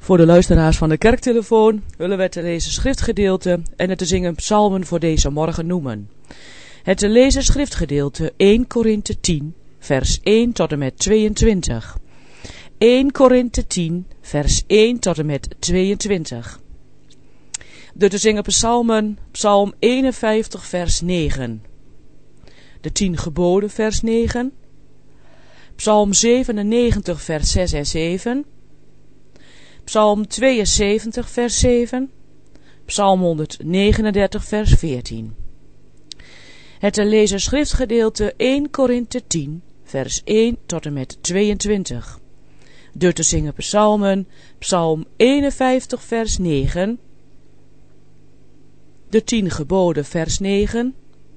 Voor de luisteraars van de kerktelefoon willen we te lezen schriftgedeelte en het te zingen psalmen voor deze morgen noemen. Het te lezen schriftgedeelte 1 Korinthe 10, vers 1 tot en met 22. 1 Korinthe 10, vers 1 tot en met 22. De te zingen psalmen, psalm 51, vers 9. De 10 geboden, vers 9. Psalm 97, vers 6 en 7. Psalm 72, vers 7. Psalm 139, vers 14. Het te lezen schriftgedeelte 1 Korinthe 10, vers 1 tot en met 22. De te zingen psalmen, psalm 51, vers 9. De 10 geboden, vers 9.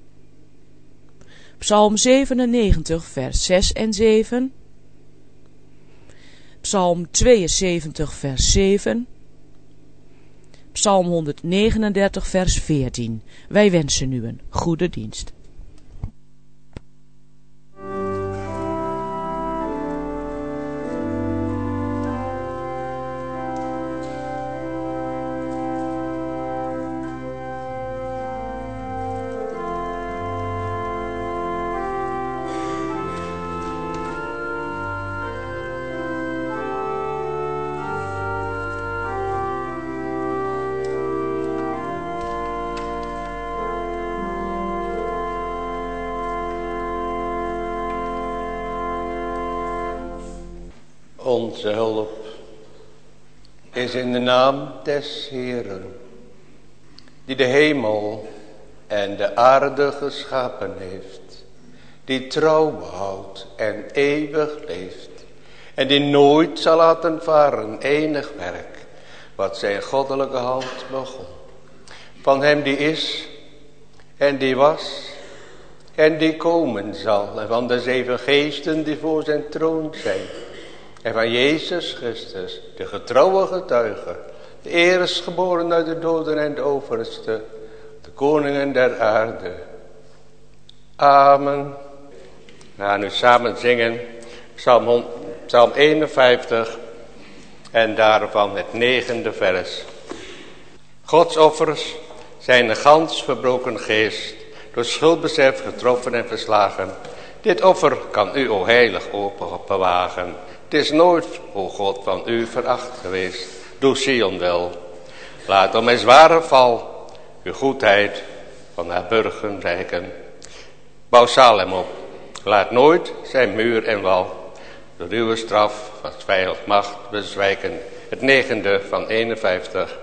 Psalm 97, vers 6 en 7. Psalm 72, vers 7. Psalm 139, vers 14. Wij wensen u een goede dienst. Onze hulp is in de naam des Heeren, die de hemel en de aarde geschapen heeft, die trouw behoudt en eeuwig leeft, en die nooit zal laten varen enig werk, wat zijn goddelijke hand begon. Van hem die is, en die was, en die komen zal, en van de 7 geesten die voor zijn troon zijn, en van Jezus Christus, de getrouwe getuige, de eerstgeboren uit de doden en de overste, de koningen der aarde. Amen. We gaan nu samen zingen psalm 51 en daarvan het 9e vers. Gods offers zijn een gans verbroken geest, door schuldbesef getroffen en verslagen. Dit offer kan u, o heilig, open bewagen. Het is nooit, o God, van u veracht geweest. Doe Sion wel. Laat om mijn zware val uw goedheid van haar burgen rijken. Bouw Salem op. Laat nooit zijn muur en wal door uw straf van vijand macht bezwijken. Het 9e van 51.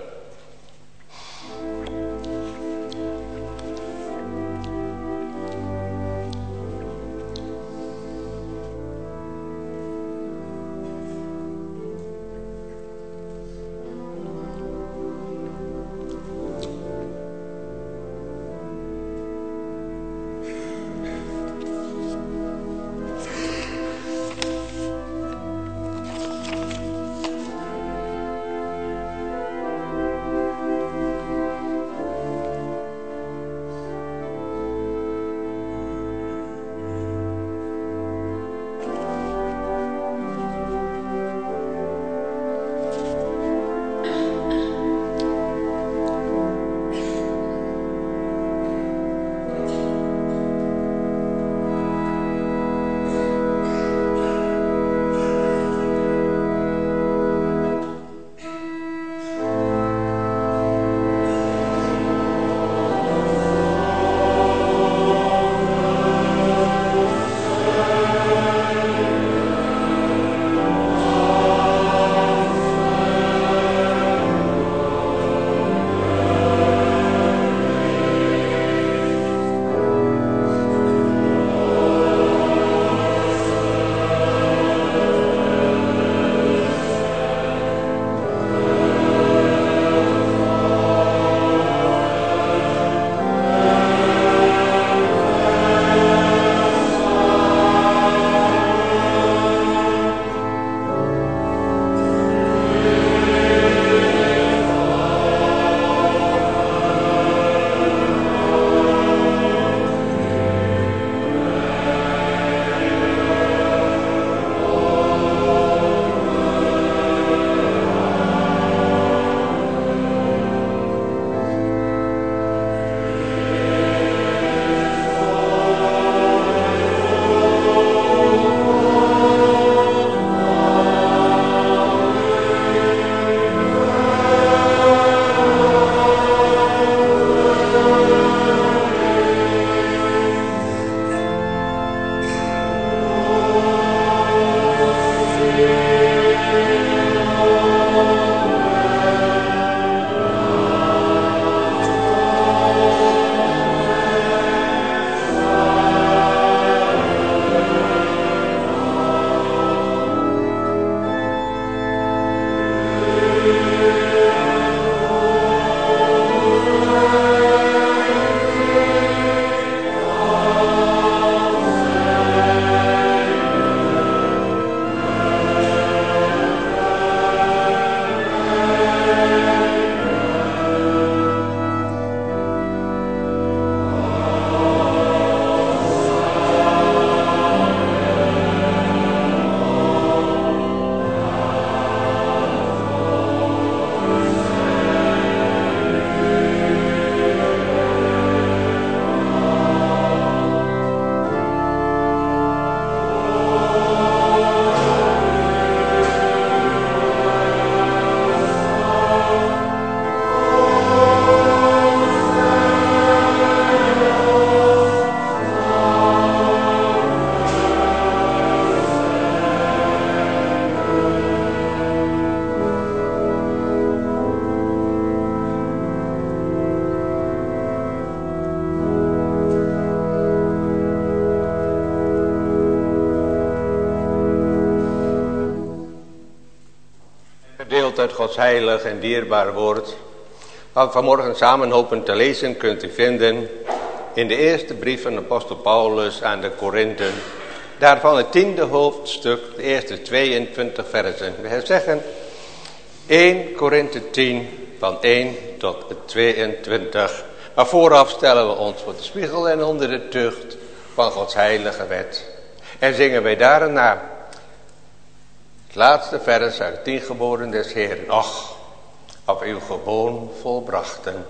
uit Gods heilig en dierbaar woord, wat we vanmorgen samen hopen te lezen, kunt u vinden in de eerste brief van de apostel Paulus aan de Korinthen. Daarvan het 10e hoofdstuk, de eerste 22 versen. We zeggen 1 Korinthe 10 van 1 tot 22. Maar vooraf stellen we ons voor de spiegel en onder de tucht van Gods heilige wet. En zingen wij daarna het laatste vers uit het 10 geboden des Heeren. Och, op uw gewoon volbrachten.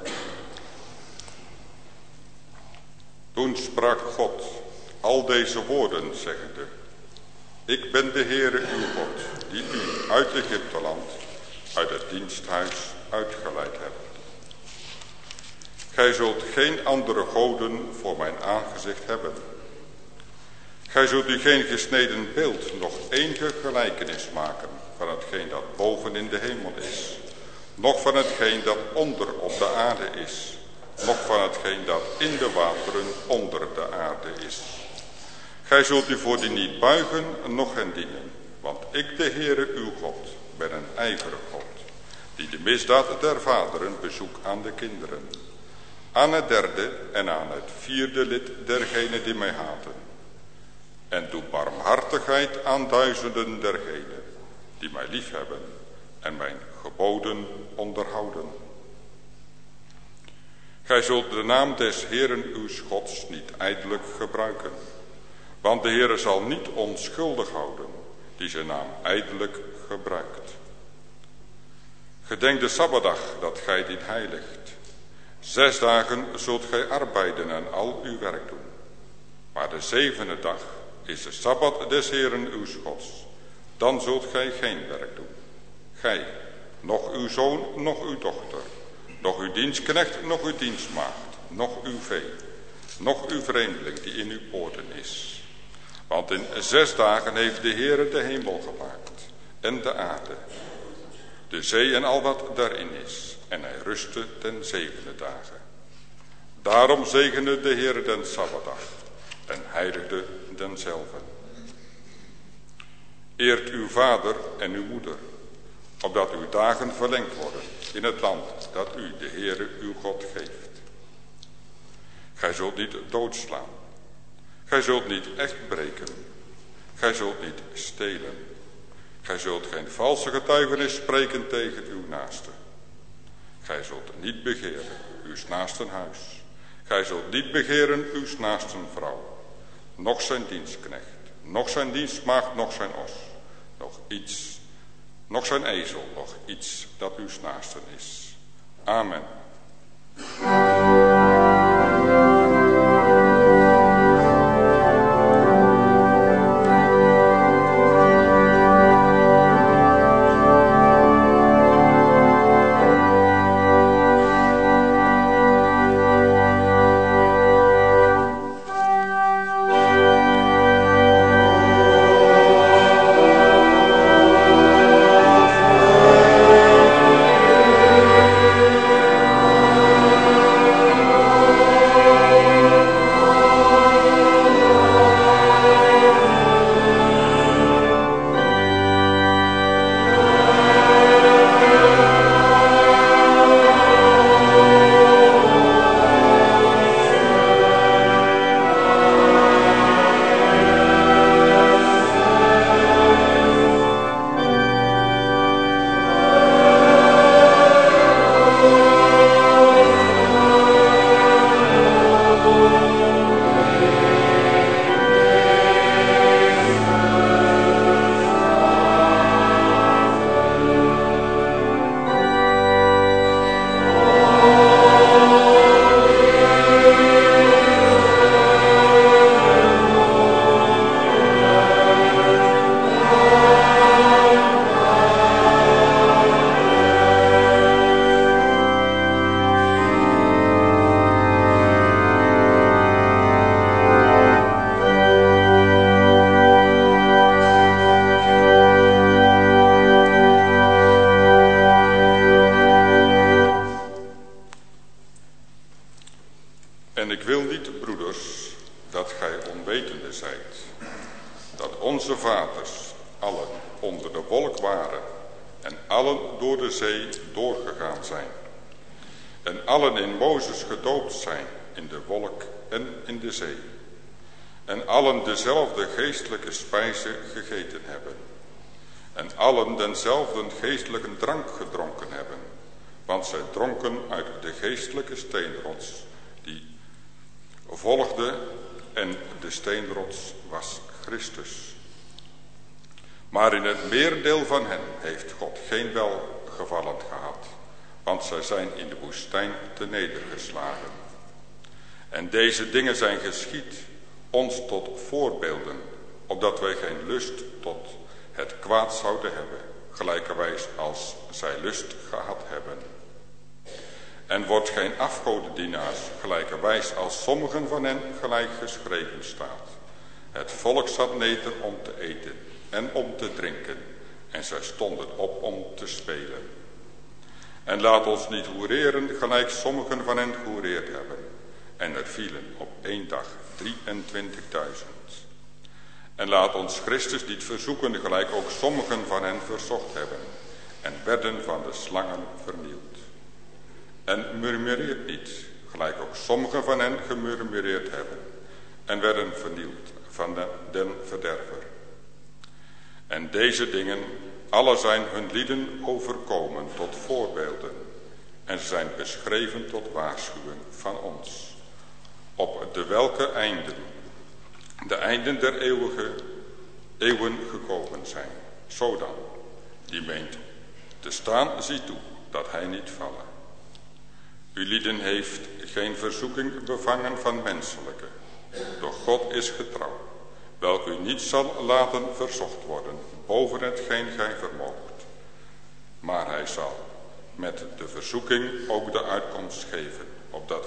Toen sprak God al deze woorden, zeggende: Ik ben de Heere uw God, die u uit Egypteland, uit het diensthuis uitgeleid hebt. Gij zult geen andere goden voor mijn aangezicht hebben. Gij zult u geen gesneden beeld, nog enige gelijkenis maken van hetgeen dat boven in de hemel is, noch van hetgeen dat onder op de aarde is, noch van hetgeen dat in de wateren onder de aarde is. Gij zult u voor die niet buigen, noch hen dienen, want ik, de Heere uw God, ben een ijverig God, die de misdaad der vaderen bezoek aan de kinderen, aan het derde en aan het vierde lid dergenen die mij haten, en doe barmhartigheid aan duizenden dergenen die mij liefhebben en mijn geboden onderhouden. Gij zult de naam des Heeren uws Gods niet ijdelijk gebruiken, want de Heere zal niet onschuldig houden die zijn naam ijdelijk gebruikt. Gedenk de Sabbatdag dat gij dien heiligt. 6 dagen zult gij arbeiden en al uw werk doen. Maar de 7e dag is de Sabbat des Heeren uws Gods. Dan zult gij geen werk doen. Gij, noch uw zoon, noch uw dochter, noch uw dienstknecht, noch uw dienstmaagd, noch uw vee, noch uw vreemdeling die in uw poorten is. Want in 6 dagen heeft de Heere de hemel gemaakt en de aarde, de zee en al wat daarin is. En hij rustte ten 7e dagen. Daarom zegende de Heere den Sabbatdag en heiligde denzelven. Eert uw vader en uw moeder, opdat uw dagen verlengd worden in het land dat u, de Heere uw God, geeft. Gij zult niet doodslaan. Gij zult niet echt breken. Gij zult niet stelen. Gij zult geen valse getuigenis spreken tegen uw naaste. Gij zult niet begeren uw naasten huis. Gij zult niet begeren uw naasten vrouw, noch zijn dienstknecht, noch zijn dienstmaagd, noch zijn os, noch zijn ezel, noch iets dat uw naasten is. Amen. en allen door de zee doorgegaan zijn. En allen in Mozes gedoopt zijn, in de wolk en in de zee. En allen dezelfde geestelijke spijze gegeten hebben. En allen denzelfde geestelijke drank gedronken hebben. Want zij dronken uit de geestelijke steenrots die volgde, en de steenrots was Christus. Maar in het merendeel van hen heeft God geen welgevallen gehad, want zij zijn in de woestijn te nedergeslagen. En deze dingen zijn geschied ons tot voorbeelden, opdat wij geen lust tot het kwaad zouden hebben, gelijkerwijs als zij lust gehad hebben. En wordt geen afgodendienaars, gelijkerwijs als sommigen van hen gelijk geschreven staat. Het volk zat neder om te eten en om te drinken, en zij stonden op om te spelen. En laat ons niet hoereren, gelijk sommigen van hen gehoereerd hebben. En er vielen op 1 dag 23.000. En laat ons Christus niet verzoeken, gelijk ook sommigen van hen verzocht hebben, en werden van de slangen vernield. En murmureert niet, gelijk ook sommigen van hen gemurmureerd hebben, en werden vernield van den verderver. En deze dingen, alle zijn hun lieden overkomen tot voorbeelden, en ze zijn beschreven tot waarschuwing van ons, op de welke einden, de einden der eeuwen gekomen zijn. Zo dan, die meent te staan, ziet toe dat hij niet vallen. Uw lieden heeft geen verzoeking bevangen van menselijke, doch God is getrouw, welke u niet zal laten verzocht worden boven hetgeen gij vermoogt. Maar hij zal met de verzoeking ook de uitkomst geven, opdat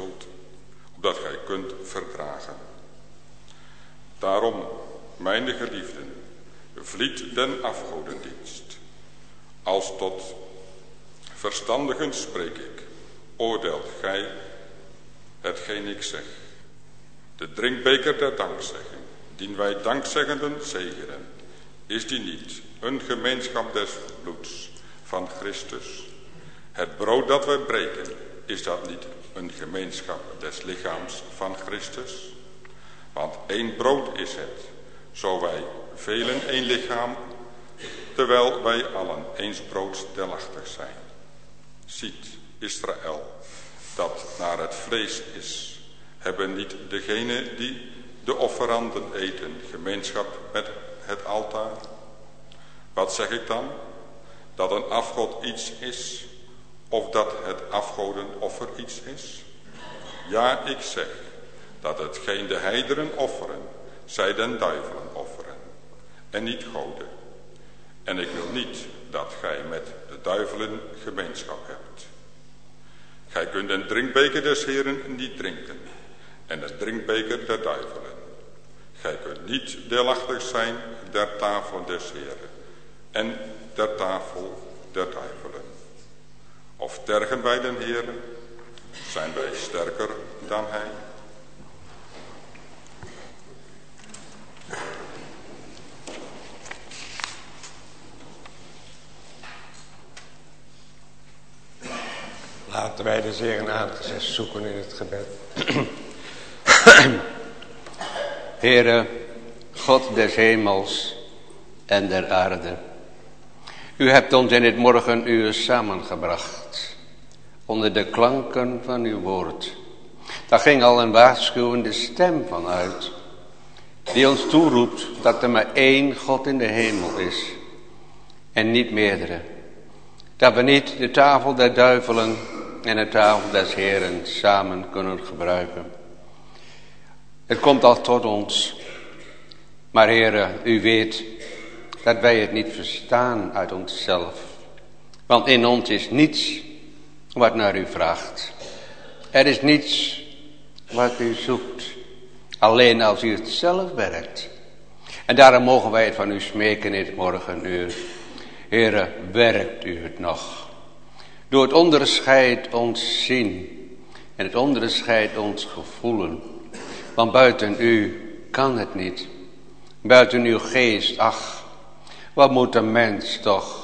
gij kunt verdragen. Daarom, mijn geliefden, vliet den afgodendienst. Als tot verstandigen spreek ik, oordeelt gij hetgeen ik zeg. De drinkbeker der dankzegging, dien wij dankzeggenden zegenen, is die niet een gemeenschap des bloeds van Christus? Het brood dat wij breken, is dat niet een gemeenschap des lichaams van Christus? Want 1 brood is het, zo wij velen 1 lichaam, terwijl wij allen eens broods delachtig zijn. Ziet, Israël, dat naar het vlees is, hebben niet degenen die de offeranden eten gemeenschap met het altaar? Wat zeg ik dan? Dat een afgod iets is, of dat het afgodenoffer iets is? Ja, ik zeg dat hetgeen de heidenen offeren, zij den duivelen offeren, en niet goden. En ik wil niet dat gij met de duivelen gemeenschap hebt. Gij kunt een drinkbeker des Heren niet drinken, en een drinkbeker der duivelen. Gij kunt niet deelachtig zijn der tafel des Heren, en der tafel der duivelen. Of tergen wij den Heren? Zijn wij sterker dan hij? Laten wij de Heer aan zoeken in het gebed. Heere, God des hemels en der aarde. U hebt ons in dit morgenuur samengebracht, onder de klanken van uw woord. Daar ging al een waarschuwende stem van uit, die ons toeroept dat er maar 1 God in de hemel is, en niet meerdere. Dat we niet de tafel der duivelen en de tafel des Heren samen kunnen gebruiken. Het komt al tot ons, maar Heere, u weet dat wij het niet verstaan uit onszelf. Want in ons is niets wat naar u vraagt. Er is niets wat u zoekt, alleen als u het zelf werkt. En daarom mogen wij het van u smeken in het morgenuur. Heere, werkt u het nog? Door het onderscheid ons zien en het onderscheid ons gevoelen. Want buiten u kan het niet. Buiten uw geest, ach, wat moet een mens toch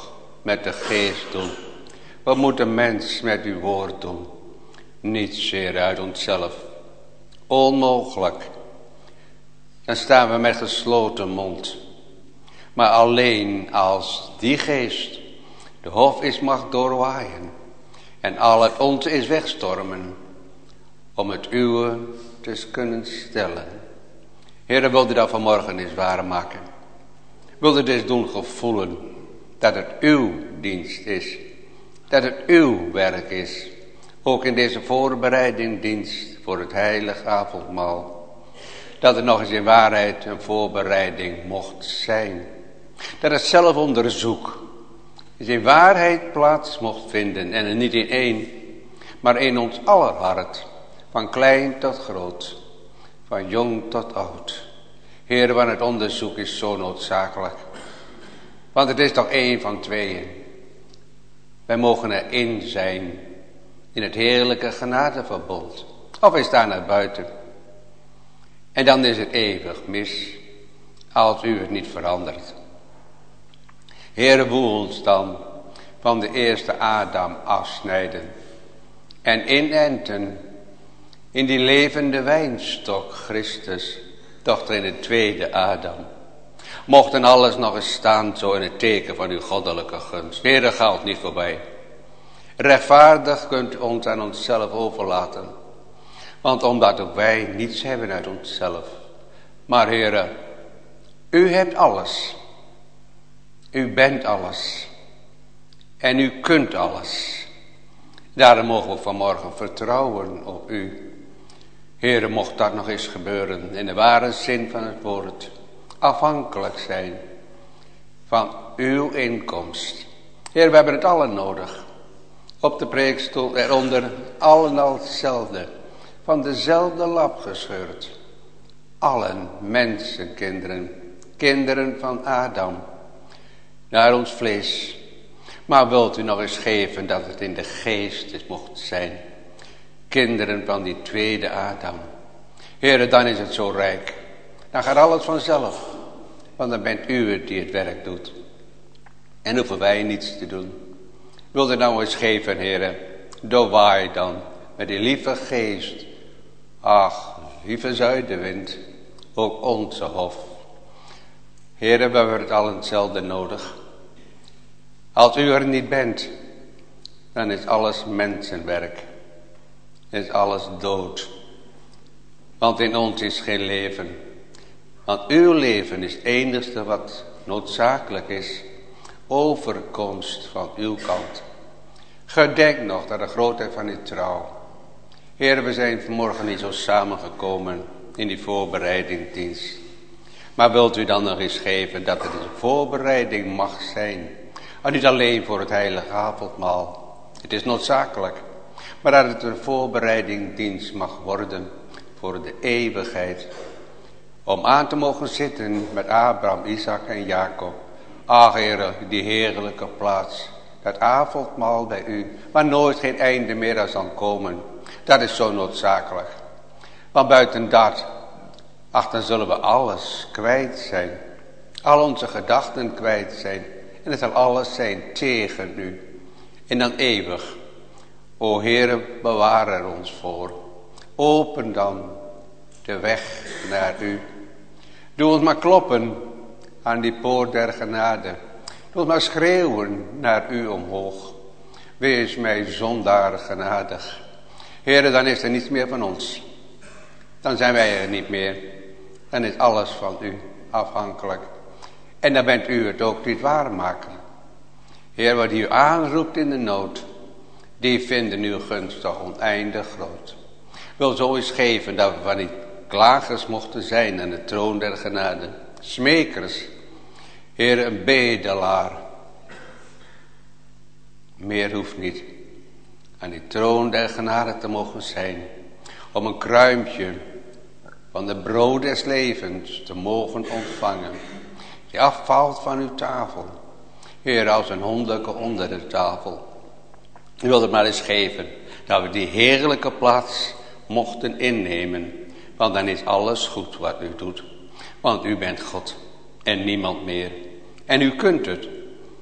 met de geest doen? Wat moet een mens met uw woord doen? Niet zeer uit onszelf. Onmogelijk. Dan staan we met gesloten mond. Maar alleen als die geest de hof is mag doorwaaien. En al het onze is wegstormen. Om het uwe te kunnen stellen. Heere, wilde dat vanmorgen eens waarmaken. Wilde dus doen gevoelen dat het uw dienst is. Dat het uw werk is. Ook in deze voorbereidingdienst voor het heilige avondmaal. Dat het nog eens in waarheid een voorbereiding mocht zijn. Dat het zelfonderzoek eens in waarheid plaats mocht vinden. En niet in één, maar in ons aller hart. Van klein tot groot. Van jong tot oud. Heer, want het onderzoek is zo noodzakelijk. Want het is toch één van tweeën. Wij mogen erin zijn. In het heerlijke genadeverbond. Of wij staan naar buiten. En dan is het eeuwig mis. Als u het niet verandert. Heere, woel ons dan van de eerste Adam afsnijden. En inenten in die levende wijnstok Christus. Dochter in de tweede Adam. Mochten alles nog eens staan zo in het teken van uw goddelijke gunst. Heere, ga ons niet voorbij. Rechtvaardig kunt u ons aan onszelf overlaten. Want omdat ook wij niets hebben uit onszelf. Maar Heere, u hebt alles. U bent alles. En u kunt alles. Daarom mogen we vanmorgen vertrouwen op u. Heere, mocht dat nog eens gebeuren in de ware zin van het woord. Afhankelijk zijn van uw inkomst. Heer, we hebben het allen nodig. Op de preekstoel eronder allen al hetzelfde. Van dezelfde lap gescheurd. Allen mensenkinderen. Kinderen van Adam. Naar ons vlees. Maar wilt u nog eens geven dat het in de geest is mocht zijn. Kinderen van die tweede Adam. Heere, dan is het zo rijk. Dan gaat alles vanzelf. Want dan bent u het die het werk doet. En hoeven wij niets te doen. Wilt u nou eens geven, Heere. Doorwaai dan met die lieve geest. Ach, lieve zuidenwind. Ook onze hof. Heere, we hebben het allen hetzelfde nodig. Als u er niet bent. Dan is alles mensenwerk. Is alles dood. Want in ons is geen leven. Want uw leven is het enigste wat noodzakelijk is. Overkomst van uw kant. Gedenk nog dat de grootheid van uw trouw. Heer, we zijn vanmorgen niet zo samengekomen in die voorbereidingsdienst. Maar wilt u dan nog eens geven dat het een voorbereiding mag zijn. En niet alleen voor het heilige avondmaal. Het is noodzakelijk. Maar dat het een voorbereidingsdienst mag worden voor de eeuwigheid. Om aan te mogen zitten met Abraham, Isaac en Jacob. Ach, Heere, die heerlijke plaats. Dat avondmaal bij u. Waar nooit geen einde meer aan zal komen. Dat is zo noodzakelijk. Want buiten dat, ach, dan zullen we alles kwijt zijn. Al onze gedachten kwijt zijn. En het zal alles zijn tegen u. En dan eeuwig. O Heere, bewaar er ons voor. Open dan de weg naar u. Doe ons maar kloppen aan die poort der genade. Doe ons maar schreeuwen naar u omhoog. Wees mij zondaar genadig. Heere, dan is er niets meer van ons. Dan zijn wij er niet meer. Dan is alles van u afhankelijk. En dan bent u het ook niet waarmaken. Heer, wat u aanroept in de nood, die vinden uw gunst toch oneindig groot. Wil zo eens geven dat we van die klagers mochten zijn aan de troon der genade. Smekers. Heer, een bedelaar. Meer hoeft niet. Aan die troon der genade te mogen zijn. Om een kruimpje van de brood des levens te mogen ontvangen. Die afvalt van uw tafel. Heer, als een hondeke onder de tafel. U wilt het maar eens geven. Dat we die heerlijke plaats mochten innemen. Want dan is alles goed wat u doet. Want u bent God. En niemand meer. En u kunt het.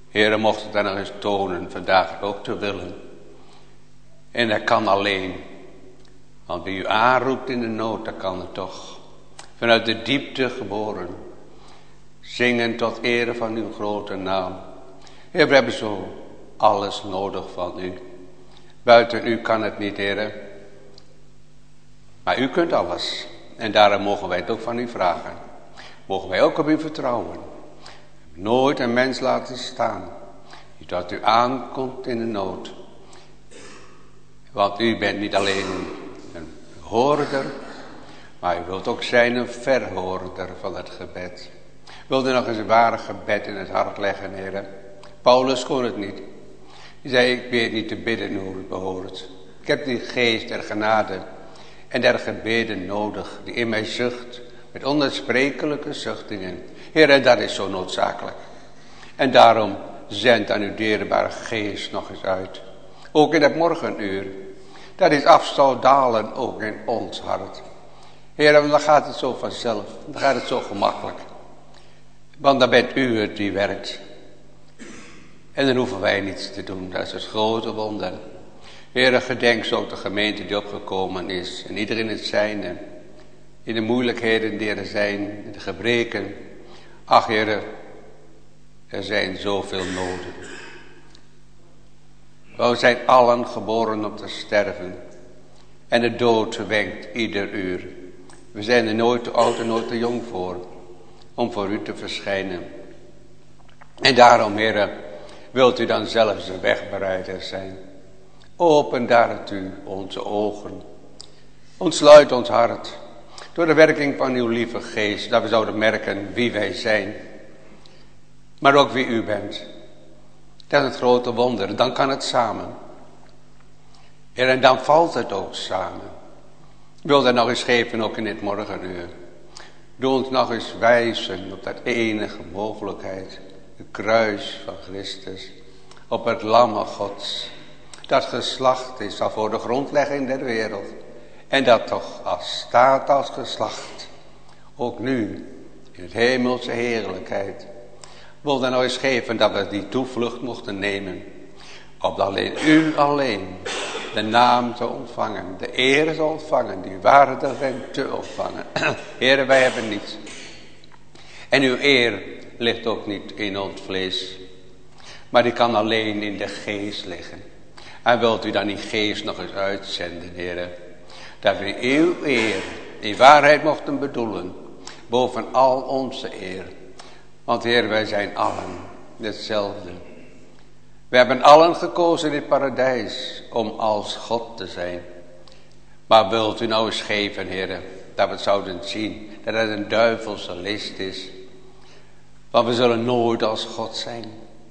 Heere, mocht het dan nog eens tonen vandaag ook te willen. En dat kan alleen. Want wie u aanroept in de nood, dat kan het toch. Vanuit de diepte geboren. Zingen tot ere van uw grote naam. Heer, we hebben zo alles nodig van u. Buiten u kan het niet, Heere. Maar u kunt alles. En daarom mogen wij het ook van u vragen. Mogen wij ook op u vertrouwen. Nooit een mens laten staan. Die tot u aankomt in de nood. Want u bent niet alleen een hoorder. Maar u wilt ook zijn een verhoorder van het gebed. Wilt u nog eens een ware gebed in het hart leggen, Heere? Paulus kon het niet. Hij zei, ik weet niet te bidden hoe het behoort. Ik heb die geest der genade en der gebeden nodig, die in mij zucht, met onuitsprekelijke zuchtingen. Heere, dat is zo noodzakelijk. En daarom zend aan uw dierbare geest nog eens uit. Ook in het morgenuur. Dat is af zou dalen ook in ons hart. Heere, dan gaat het zo vanzelf. Dan gaat het zo gemakkelijk. Want dan bent u het die werkt. En dan hoeven wij niets te doen. Dat is het grote wonder. Heere, gedenk zo de gemeente die opgekomen is. En iedereen het zijne. In de moeilijkheden die er zijn. In de gebreken. Ach, Heere, er zijn zoveel noden. We zijn allen geboren om te sterven. En de dood wenkt ieder uur. We zijn er nooit te oud en nooit te jong voor. Om voor u te verschijnen. En daarom, Heere, wilt u dan zelfs een wegbereider zijn. Open daartoe onze ogen. Ontsluit ons hart. Door de werking van uw lieve geest. Dat we zouden merken wie wij zijn. Maar ook wie u bent. Dat is het grote wonder. Dan kan het samen. En dan valt het ook samen. Ik wil dat nog eens geven ook in dit morgenuur. Doe ons nog eens wijzen op dat enige mogelijkheid. Het kruis van Christus. Op het lamme Gods. Dat geslacht is al voor de grondlegging der wereld. En dat toch als staat als geslacht. Ook nu in het hemelse heerlijkheid. Ik wil dan nog eens geven dat we die toevlucht mochten nemen. Op alleen u alleen de naam te ontvangen. De eer te ontvangen. Die waardig bent te ontvangen. Heere, wij hebben niets. En uw eer ligt ook niet in ons vlees. Maar die kan alleen in de geest liggen. En wilt u dan die geest nog eens uitzenden, Heere. Dat we uw eer, die waarheid mochten bedoelen. Boven al onze eer. Want Heer, wij zijn allen hetzelfde. We hebben allen gekozen in het paradijs om als God te zijn. Maar wilt u nou eens geven, Heer, dat we het zouden zien. Dat het een duivelse list is. Want we zullen nooit als God zijn.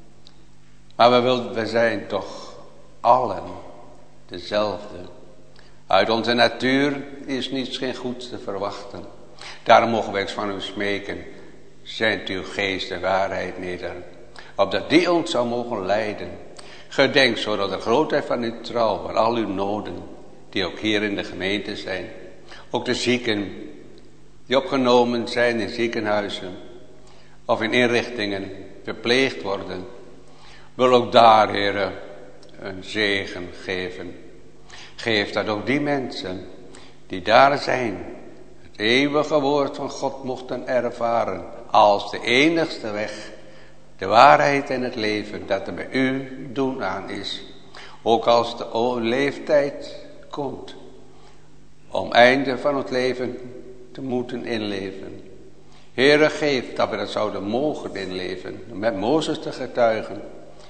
Maar we zijn toch allen dezelfde. Uit onze natuur is niets geen goeds te verwachten. Daarom mogen wij van u smeken. Zendt uw geest de waarheid neder. Opdat die ons zou mogen leiden. Gedenk zo dat de grootheid van uw trouw. Van al uw noden. Die ook hier in de gemeente zijn. Ook de zieken. Die opgenomen zijn in ziekenhuizen. Of in inrichtingen. Verpleegd worden. Wil ook daar, Heere, een zegen geven. Geef dat ook die mensen. Die daar zijn. Het eeuwige woord van God mochten ervaren. Als de enigste weg. De waarheid en het leven. Dat er bij u doen aan is. Ook als de leeftijd komt. Om einde van het leven te moeten inleven. Heere, geef dat we dat zouden mogen inleven. Met Mozes te getuigen.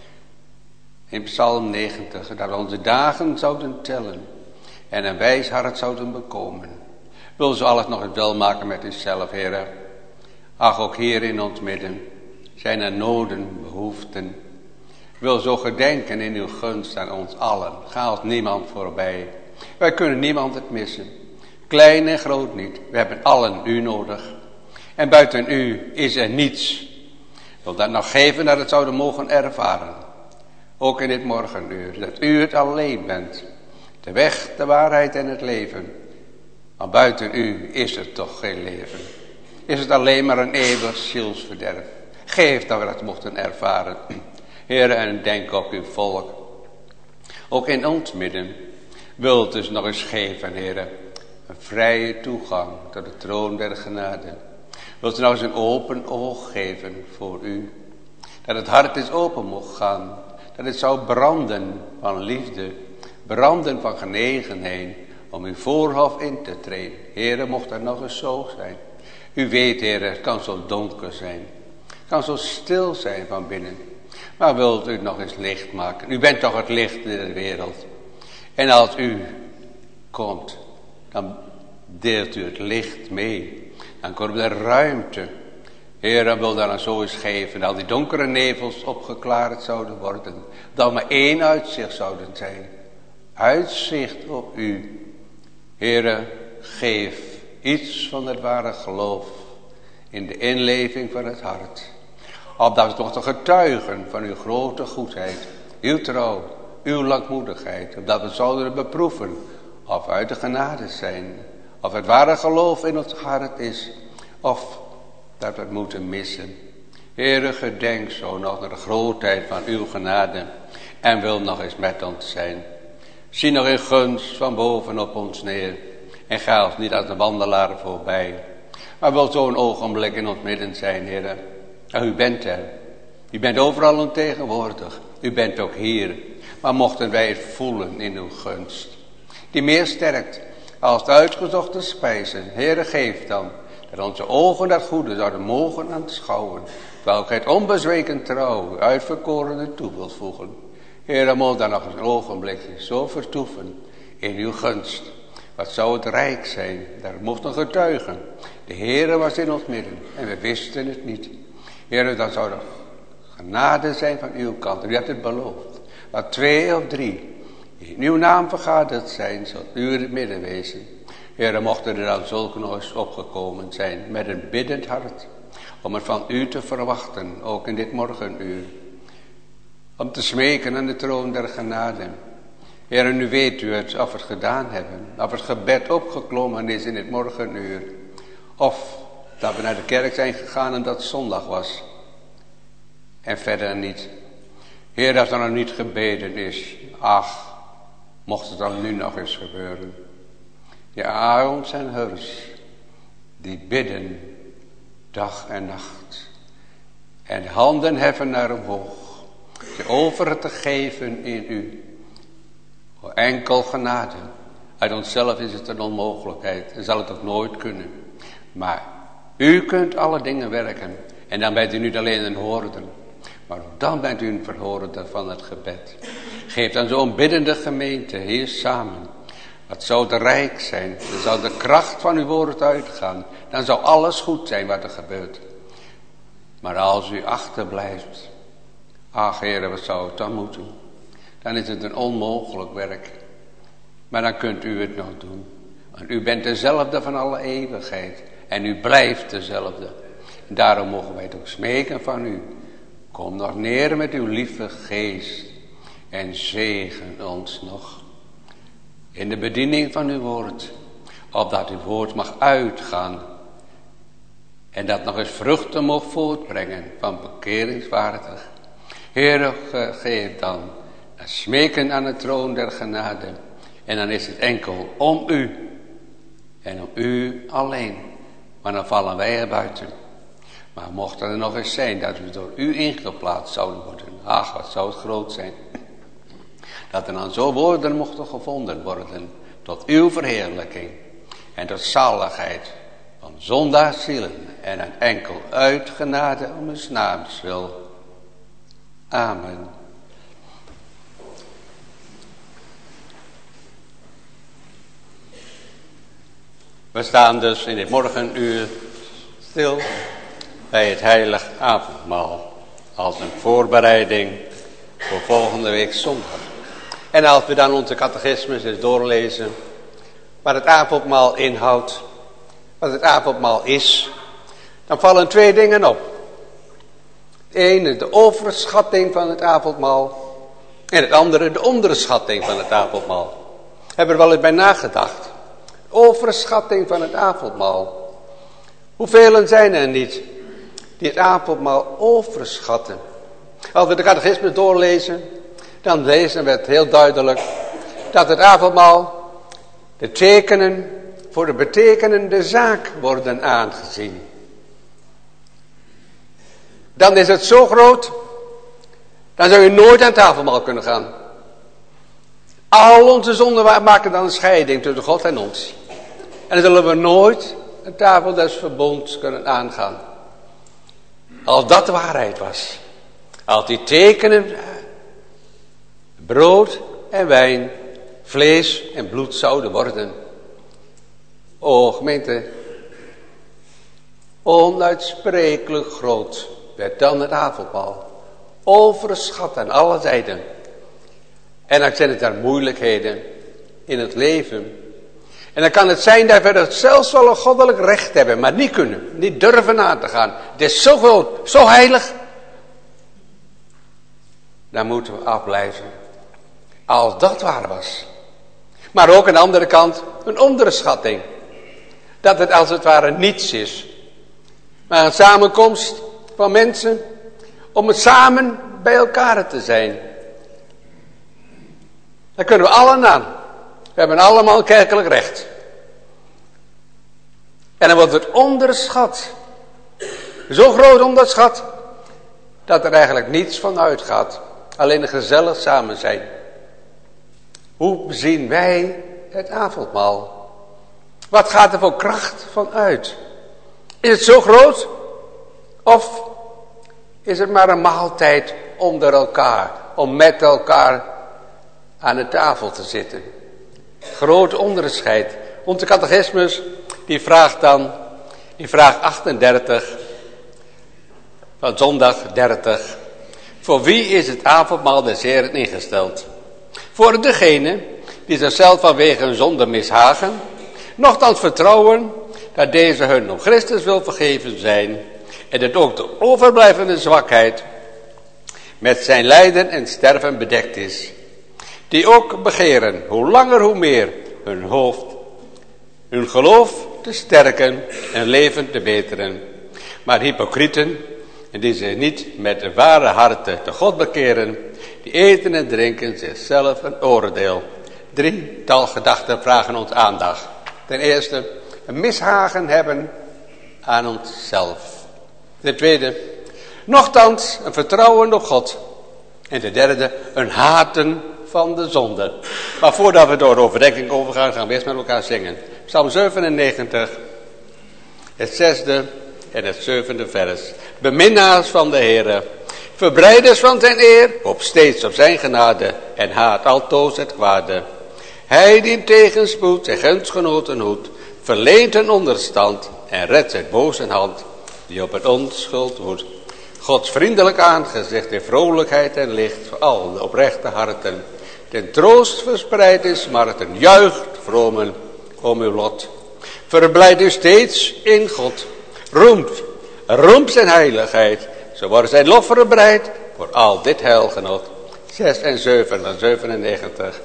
In Psalm 90. Dat we onze dagen zouden tellen. En een wijs hart zouden bekomen. Wil ze alles nog eens welmaken met uzelf, Heere. Ach, ook hier in ons midden zijn er noden, behoeften. Wil zo gedenken in uw gunst aan ons allen. Ga ons niemand voorbij. Wij kunnen niemand het missen. Klein en groot niet. We hebben allen u nodig. En buiten u is er niets. Ik wil dat nog geven dat het zouden mogen ervaren. Ook in dit morgenuur. Dat u het alleen bent. De weg, de waarheid en het leven. Maar buiten u is er toch geen leven. Is het alleen maar een eeuwig zielsverderf. Geef dat we dat mochten ervaren. Heere, en denk op uw volk. Ook in ons midden wilt dus nog eens geven, Heere, een vrije toegang tot de troon der genade. Wilt u nog eens een open oog geven voor u. Dat het hart eens open mocht gaan. Dat het zou branden van liefde. Branden van genegenheid. Om uw voorhof in te treden. Heere, mocht dat nog eens zo zijn. U weet, Heere, het kan zo donker zijn. Het kan zo stil zijn van binnen. Maar wilt u nog eens licht maken. U bent toch het licht in de wereld. En als u komt, dan deelt u het licht mee. Dan komt er ruimte. Heer, dan wil dan zo eens geven. Dat al die donkere nevels opgeklaard zouden worden. Dat maar één uitzicht zouden zijn. Uitzicht op u. Heere, geef iets van het ware geloof. In de inleving van het hart. Opdat we nog te getuigen van uw grote goedheid. Uw trouw. Uw langmoedigheid. Opdat we zouden beproeven. Of uit de genade zijn. Of het ware geloof in ons hart is. Of dat we het moeten missen. Heere, gedenk zo nog naar de grootheid van uw genade. En wil nog eens met ons zijn. Zie nog in gunst van boven op ons neer. En ga ons niet als een wandelaar voorbij. Maar wil zo'n ogenblik in ons midden zijn, Heere. En u bent er. U bent overal ontegenwoordig. U bent ook hier. Maar mochten wij het voelen in uw gunst. Die meer sterkt als de uitgezochte spijzen. Heere, geef dan. Dat onze ogen dat goede zouden mogen aanschouwen. Welke het onbezweken trouw uw uitverkorene toe wilt voegen. Heere, moet dan nog eens een ogenblikje zo vertoeven in uw gunst. Wat zou het rijk zijn, daar mochten getuigen. De Heere was in ons midden en we wisten het niet. Heere, dan zou er genade zijn van uw kant. U hebt het beloofd. Wat 2 of 3 in uw naam vergaderd zijn, zal u in het midden wezen. Heere, mochten er dan zulke nog eens opgekomen zijn met een biddend hart. Om het van u te verwachten, ook in dit morgenuur. Om te smeken aan de troon der genade. Heere, nu weet u het, of we het gedaan hebben. Of het gebed opgeklommen is in het morgenuur. Of dat we naar de kerk zijn gegaan en dat zondag was. En verder niet. Heer, als er nog niet gebeden is. Ach, mocht het dan nu nog eens gebeuren. Ja, Aarons en Hurs. Die bidden dag en nacht. En handen heffen naar omhoog. Je over te geven in u. Voor enkel genade. Uit onszelf is het een onmogelijkheid. En zal het ook nooit kunnen. Maar u kunt alle dingen werken. En dan bent u niet alleen een hoorder. Maar ook dan bent u een verhoorder van het gebed. Geef dan zo'n biddende gemeente hier samen. Dat zou de rijk zijn. Dan zou de kracht van uw woord uitgaan. Dan zou alles goed zijn wat er gebeurt. Maar als u achterblijft. Ach, Heere, wat zou het dan moeten? Dan is het een onmogelijk werk. Maar dan kunt u het nog doen. Want u bent dezelfde van alle eeuwigheid. En u blijft dezelfde. En daarom mogen wij het ook smeken van u. Kom nog neer met uw lieve geest. En zegen ons nog. In de bediening van uw woord. Opdat uw woord mag uitgaan. En dat nog eens vruchten mag voortbrengen. Van bekeringswaardig. Heere, geef dan. En smeken aan de troon der genade. En dan is het enkel om u. En om u alleen. Maar dan vallen wij er buiten. Maar mocht er nog eens zijn dat we door u ingeplaatst zouden worden. Ach, wat zou het groot zijn. Dat er dan zo woorden mochten gevonden worden. Tot uw verheerlijking. En tot zaligheid van zondagszielen. En een enkel uit genade om uw naams wil. Amen. We staan dus in dit morgenuur stil bij het heilig avondmaal. Als een voorbereiding voor volgende week zondag. En als we dan onze catechismus eens doorlezen. Wat het avondmaal inhoudt. Wat het avondmaal is. Dan vallen 2 dingen op. Het ene de overschatting van het avondmaal. En het andere de onderschatting van het avondmaal. Hebben we er wel eens bij nagedacht. Overschatting van het avondmaal. Hoeveel zijn er niet die het avondmaal overschatten? Als we de catechisme doorlezen, dan lezen we het heel duidelijk dat het avondmaal de tekenen voor de betekenende zaak worden aangezien. Dan is het zo groot, dan zou je nooit aan het avondmaal kunnen gaan. Al onze zonden maken dan een scheiding tussen God en ons. En dan zullen we nooit een tafel des verbonds kunnen aangaan. Als dat de waarheid was. Als die tekenen, brood en wijn, vlees en bloed zouden worden. O gemeente, onuitsprekelijk groot werd dan het avondmaal. Overschat aan alle zijden. En dan zijn het daar moeilijkheden in het leven. En dan kan het zijn dat we er zelfs wel een goddelijk recht hebben, maar niet kunnen, niet durven aan te gaan. Het is zo groot, zo heilig. Dan moeten we afblijven. Als dat waar was. Maar ook aan de andere kant een onderschatting. Dat het als het ware niets is. Maar een samenkomst van mensen om het samen bij elkaar te zijn. Daar kunnen we allen aan. We hebben allemaal kerkelijk recht. En dan wordt het onderschat. Zo groot onderschat, dat er eigenlijk niets van uitgaat. Alleen een gezellig samen zijn. Hoe zien wij het avondmaal? Wat gaat er voor kracht van uit? Is het zo groot? Of is het maar een maaltijd onder elkaar? Om met elkaar aan de tafel te zitten. Groot onderscheid. Onze catechismus die vraagt dan, in vraag 38 van zondag 30. Voor wie is het avondmaal des Heren ingesteld? Voor degene die zichzelf vanwege hun zonde mishagen, nochtans vertrouwen dat deze hun om Christus wil vergeven zijn en dat ook de overblijvende zwakheid met zijn lijden en sterven bedekt is. Die ook begeren, hoe langer hoe meer, hun geloof te sterken en leven te beteren. Maar hypocrieten, en die zich niet met de ware harten te God bekeren, die eten en drinken zichzelf een oordeel. 3-tal gedachten vragen ons aandacht. Ten eerste, een mishagen hebben aan onszelf. Ten tweede, nochtans een vertrouwen op God. En ten derde, een haten van de zonde. Maar voordat we door de overdenking overgaan, gaan we eerst met elkaar zingen. Psalm 97, het 6e en het 7e vers. Beminnaars van de Heere, verbrijders van zijn eer, hoop steeds op zijn genade en haat altoos het kwade. Hij die in tegenspoed zijn gunstgenoten hoedt, verleent een onderstand en redt zijn boze hand, die op het onschuld woedt. Gods vriendelijk aangezicht in vrolijkheid en licht voor al de oprechte harten. Ten troost verspreid in smarten, juicht vromen om uw lot. Verblijd u steeds in God, roemt zijn heiligheid, zo wordt zijn lof verbreid voor al dit heilgenot. 6 en 7 en 97.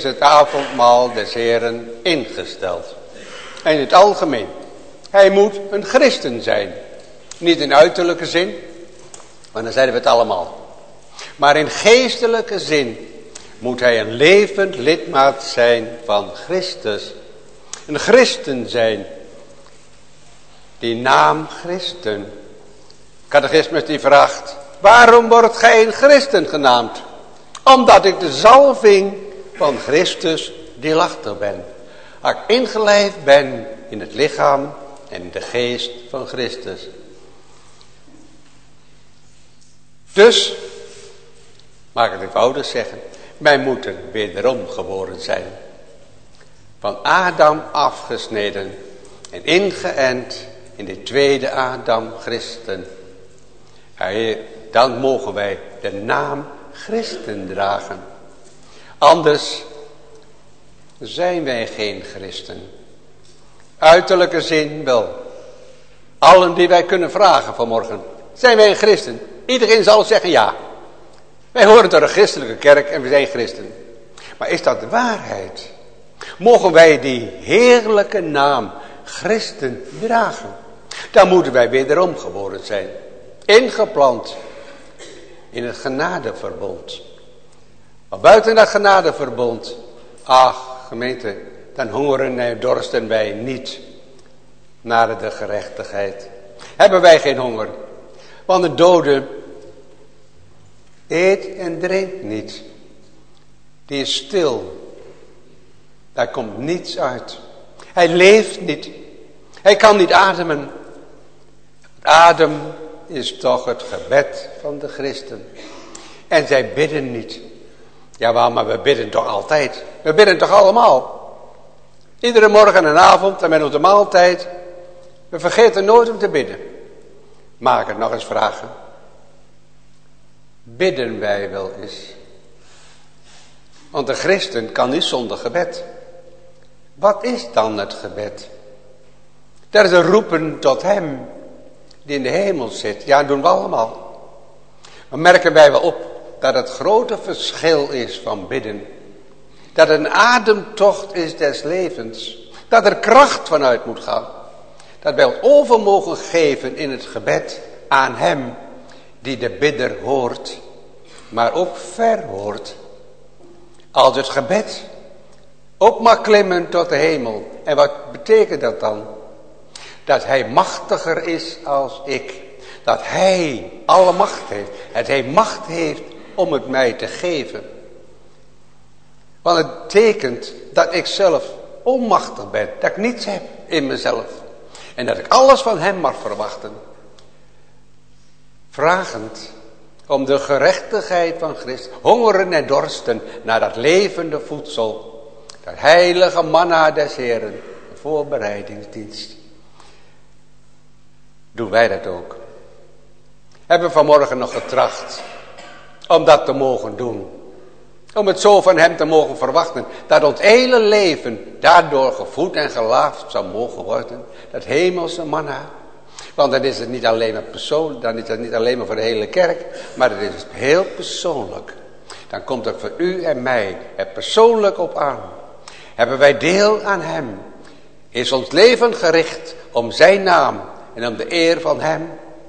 is het avondmaal des Heren ingesteld. En in het algemeen. Hij moet een christen zijn. Niet in uiterlijke zin, maar dan zeiden we het allemaal. Maar in geestelijke zin moet hij een levend lidmaat zijn van Christus. Een christen zijn. Die naam christen. Catechismus die vraagt: waarom wordt gij een christen genaamd? Omdat ik de zalving van Christus deelachtig ben. Als ik ingelijfd ben in het lichaam en de geest van Christus. Dus, mag ik het eenvoudig zeggen, wij moeten wederom geboren zijn. Van Adam afgesneden en ingeënt in de tweede Adam Christen. Dan mogen wij de naam Christen dragen. Anders zijn wij geen christen. Uiterlijke zin wel. Allen die wij kunnen vragen vanmorgen. Zijn wij een christen? Iedereen zal zeggen ja. Wij horen tot een christelijke kerk en we zijn christen. Maar is dat de waarheid? Mogen wij die heerlijke naam Christen dragen? Dan moeten wij wederom geboren zijn. Ingeplant in het genadeverbond. Maar buiten dat genadeverbond, ach gemeente, dan hongeren en dorsten wij niet naar de gerechtigheid. Hebben wij geen honger. Want de dode eet en drinkt niet. Die is stil. Daar komt niets uit. Hij leeft niet. Hij kan niet ademen. Adem is toch het gebed van de christen. En zij bidden niet. Ja, maar we bidden toch altijd. We bidden toch allemaal. Iedere morgen en avond en met onze maaltijd. We vergeten nooit om te bidden. Mag ik het nog eens vragen? Bidden wij wel eens? Want de christen kan niet zonder gebed. Wat is dan het gebed? Dat is een roepen tot hem die in de hemel zit. Ja, dat doen we allemaal. Maar merken wij wel op dat het grote verschil is van bidden. Dat het een ademtocht is des levens. Dat er kracht vanuit moet gaan. Dat wij ons over mogen geven in het gebed aan hem die de bidder hoort. Maar ook verhoort. Als het gebed op mag klimmen tot de hemel. En wat betekent dat dan? Dat hij machtiger is als ik. Dat hij alle macht heeft. Dat hij macht heeft om het mij te geven. Want het betekent dat ik zelf onmachtig ben. Dat ik niets heb in mezelf. En dat ik alles van hem mag verwachten. Vragend om de gerechtigheid van Christus. Hongeren en dorsten naar dat levende voedsel. Dat heilige manna des Heren. De voorbereidingsdienst. Doen wij dat ook? Hebben we vanmorgen nog getracht om dat te mogen doen? Om het zo van hem te mogen verwachten. Dat ons hele leven daardoor gevoed en gelaafd zou mogen worden. Dat hemelse manna. Want dan is het niet alleen maar persoonlijk. Dan is het niet alleen maar voor de hele kerk. Maar het is heel persoonlijk. Dan komt het voor u en mij er persoonlijk op aan. Hebben wij deel aan hem. Is ons leven gericht om zijn naam. En om de eer van hem.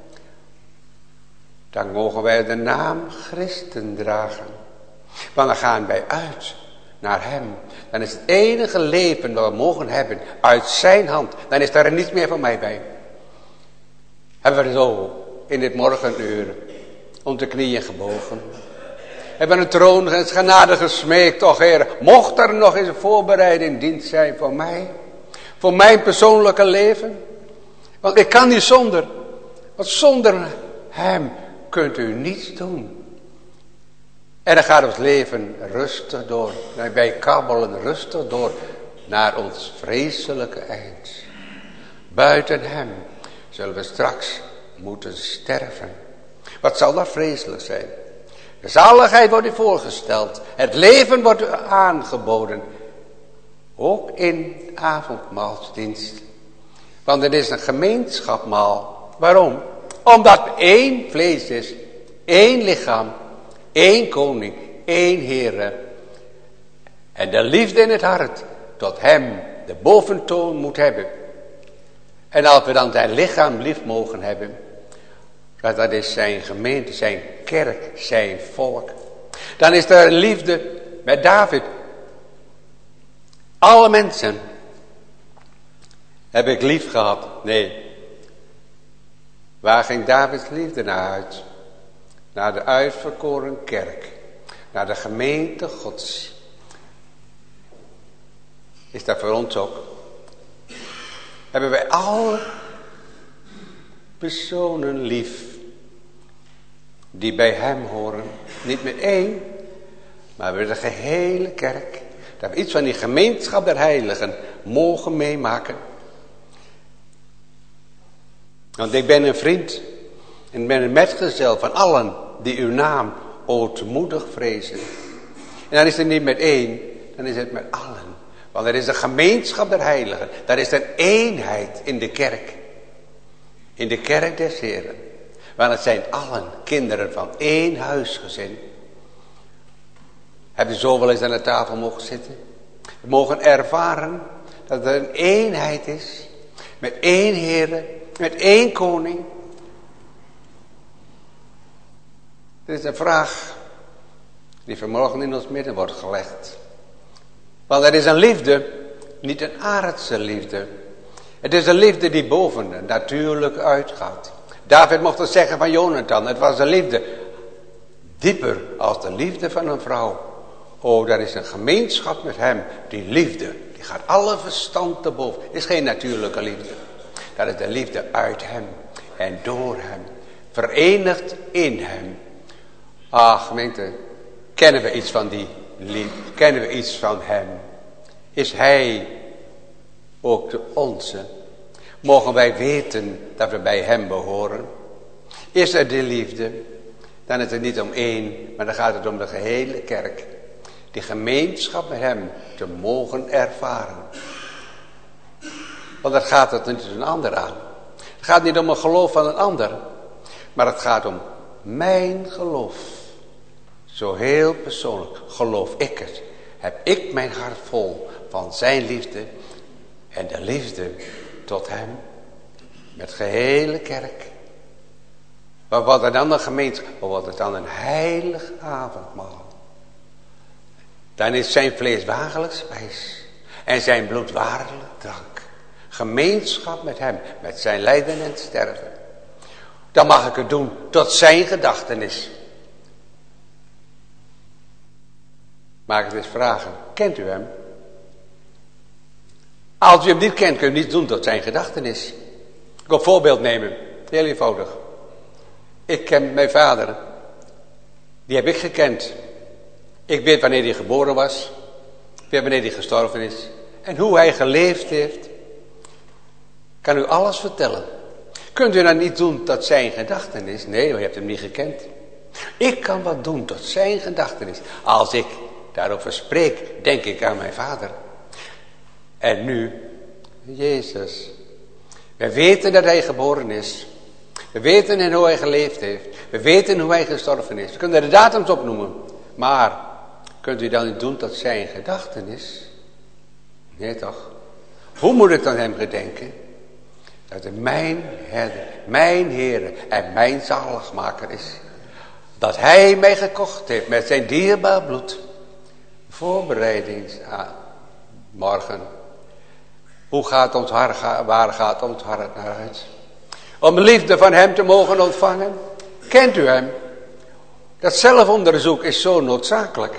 Dan mogen wij de naam Christen dragen. Want dan gaan wij uit naar hem. Dan is het enige leven dat we mogen hebben uit zijn hand. Dan is daar niets meer van mij bij. Hebben we zo in dit morgenuur om de knieën gebogen. Hebben we een troon en het genade gesmeekt. Toch Heer, mocht er nog eens een voorbereiding dienst zijn voor mij. Voor mijn persoonlijke leven. Want ik kan niet zonder. Want zonder hem kunt u niets doen. En dan gaat ons leven rustig door. Wij kabbelen rustig door naar ons vreselijke eind. Buiten hem zullen we straks moeten sterven. Wat zal dat vreselijk zijn? De zaligheid wordt u voorgesteld. Het leven wordt u aangeboden. Ook in avondmaalsdienst. Want het is een gemeenschapmaal. Waarom? Omdat één vlees is. Één lichaam. Eén koning, één Heere. En de liefde in het hart tot hem de boventoon moet hebben. En als we dan zijn lichaam lief mogen hebben, dat is zijn gemeente, zijn kerk, zijn volk. Dan is er liefde met David. Alle mensen heb ik lief gehad. Nee. Waar ging Davids liefde naar uit? Naar de uitverkoren kerk. Naar de gemeente Gods. Is dat voor ons ook? Hebben wij alle personen lief die bij hem horen. Niet met één, maar bij de gehele kerk. Dat we iets van die gemeenschap der heiligen mogen meemaken. Want ik ben een vriend en ben een metgezel van allen die uw naam ootmoedig vrezen. En dan is het niet met één, dan is het met allen. Want er is een gemeenschap der heiligen. Daar is een eenheid in de kerk. In de kerk des Heren. Want het zijn allen kinderen van één huisgezin. Heb je zo wel eens aan de tafel mogen zitten? We mogen ervaren dat er een eenheid is. Met één Heere. Met één koning. Dit is een vraag die vanmorgen in ons midden wordt gelegd. Want er is een liefde, niet een aardse liefde. Het is een liefde die boven de natuurlijk uitgaat. David mocht het zeggen van Jonathan. Het was een liefde dieper als de liefde van een vrouw. Oh, daar is een gemeenschap met hem. Die liefde, die gaat alle verstand te boven. Het is geen natuurlijke liefde. Dat is de liefde uit hem en door hem. Verenigd in hem. Ah, gemeente, kennen we iets van die liefde? Kennen we iets van hem? Is hij ook de onze? Mogen wij weten dat we bij hem behoren? Is er de liefde? Dan is het niet om één, maar dan gaat het om de gehele kerk. Die gemeenschap met hem te mogen ervaren. Want dat gaat het niet een ander aan. Het gaat niet om een geloof van een ander. Maar het gaat om mijn geloof. Zo heel persoonlijk geloof ik het. Heb ik mijn hart vol van zijn liefde. En de liefde tot hem. Met gehele kerk. Wat wordt er dan een gemeenschap? Wat wordt het dan een heilig avondmaal? Dan is zijn vlees wagelijk spijs. En zijn bloed waarlijk drank. Gemeenschap met hem. Met zijn lijden en sterven. Dan mag ik het doen tot zijn gedachtenis. Mag ik eens vragen. Kent u hem? Als u hem niet kent, kunt u niet doen tot zijn gedachtenis. Ik wil een voorbeeld nemen. Heel eenvoudig. Ik ken mijn vader. Die heb ik gekend. Ik weet wanneer hij geboren was. Ik weet wanneer hij gestorven is. En hoe hij geleefd heeft. Kan u alles vertellen. Kunt u dan niet doen tot zijn gedachtenis? Nee, u hebt hem niet gekend. Ik kan wat doen tot zijn gedachtenis. Als ik daarover spreek, denk ik aan mijn vader. En nu, Jezus. We weten dat hij geboren is. We weten hoe hij geleefd heeft. We weten hoe hij gestorven is. We kunnen de datums opnoemen. Maar, kunt u dan niet doen tot zijn gedachtenis? Nee toch? Hoe moet ik dan hem gedenken? Dat hij mijn herder, mijn Heere en mijn zaligmaker is. Dat hij mij gekocht heeft met zijn dierbaar bloed. Voorbereidingsmorgen. Hoe gaat ons hart, waar gaat ons hart naar uit? Om de liefde van hem te mogen ontvangen. Kent u hem? Dat zelfonderzoek is zo noodzakelijk.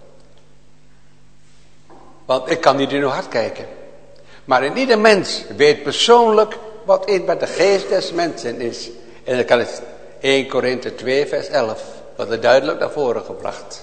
Want ik kan niet in uw hart kijken. Maar in ieder mens weet persoonlijk wat de geest des mensen is. En dan kan het 1 Korinthe 2 vers 11. Wat er duidelijk naar voren gebracht.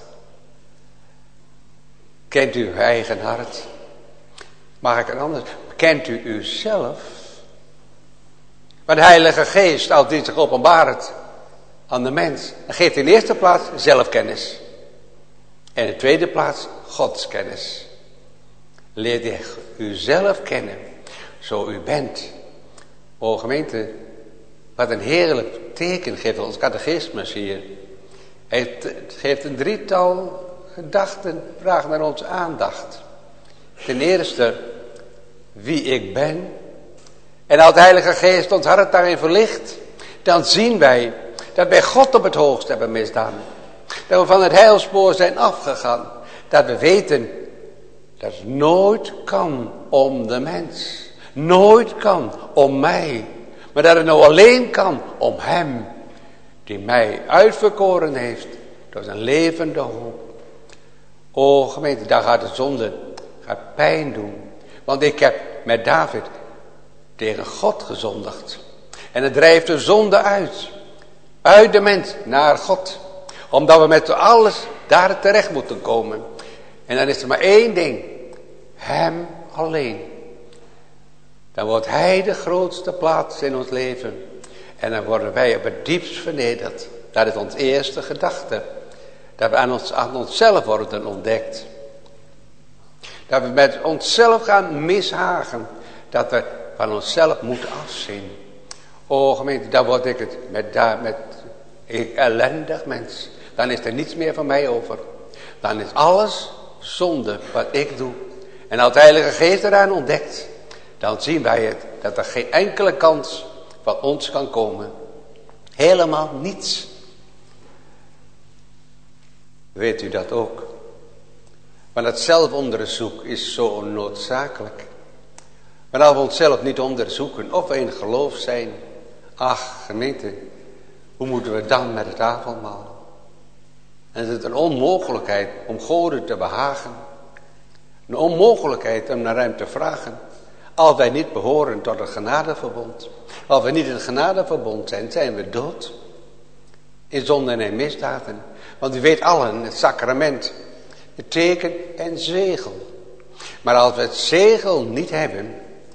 Kent u uw eigen hart? Mag ik het anders? Kent u uzelf? Want de Heilige Geest, als die zich openbaart aan de mens, dan geeft in de eerste plaats zelfkennis. En in de tweede plaats godskennis. Leer je uzelf kennen, zo u bent. O gemeente, wat een heerlijk teken geeft ons catechismus hier. Hij geeft een drietal gedachten vragen naar onze aandacht. Ten eerste, wie ik ben. En als de Heilige Geest ons hart daarin verlicht, dan zien wij dat wij God op het hoogst hebben misdaan. Dat we van het heilspoor zijn afgegaan. Dat we weten dat het nooit kan om de mens. Nooit kan om mij. Maar dat het nou alleen kan om hem. Die mij uitverkoren heeft door zijn levende hoop. O gemeente, daar gaat de zonde, gaat pijn doen. Want ik heb met David tegen God gezondigd. En het drijft de zonde uit. Uit de mens naar God. Omdat we met alles daar terecht moeten komen. En dan is er maar één ding. Hem alleen. Dan wordt hij de grootste plaats in ons leven. En dan worden wij op het diepst vernederd. Dat is ons eerste gedachte. Dat we aan onszelf worden ontdekt. Dat we met onszelf gaan mishagen. Dat we van onszelf moeten afzien. O gemeente, dan word ik het met ik ellendig mens. Dan is er niets meer van mij over. Dan is alles zonde wat ik doe. En als de Heilige Geest eraan ontdekt, dan zien wij het. Dat er geen enkele kans van ons kan komen. Helemaal niets. Weet u dat ook? Want het zelfonderzoek is zo noodzakelijk. Maar als we onszelf niet onderzoeken of we in geloof zijn. Ach gemeente, hoe moeten we dan met het avondmaal? En is het een onmogelijkheid om God te behagen. Een onmogelijkheid om naar hem te vragen. Als wij niet behoren tot het genadeverbond. Als we niet in het genadeverbond zijn, zijn we dood. In zonde en in misdaden. Want u weet allen, het sacrament, het teken en zegel. Maar als we het zegel niet hebben,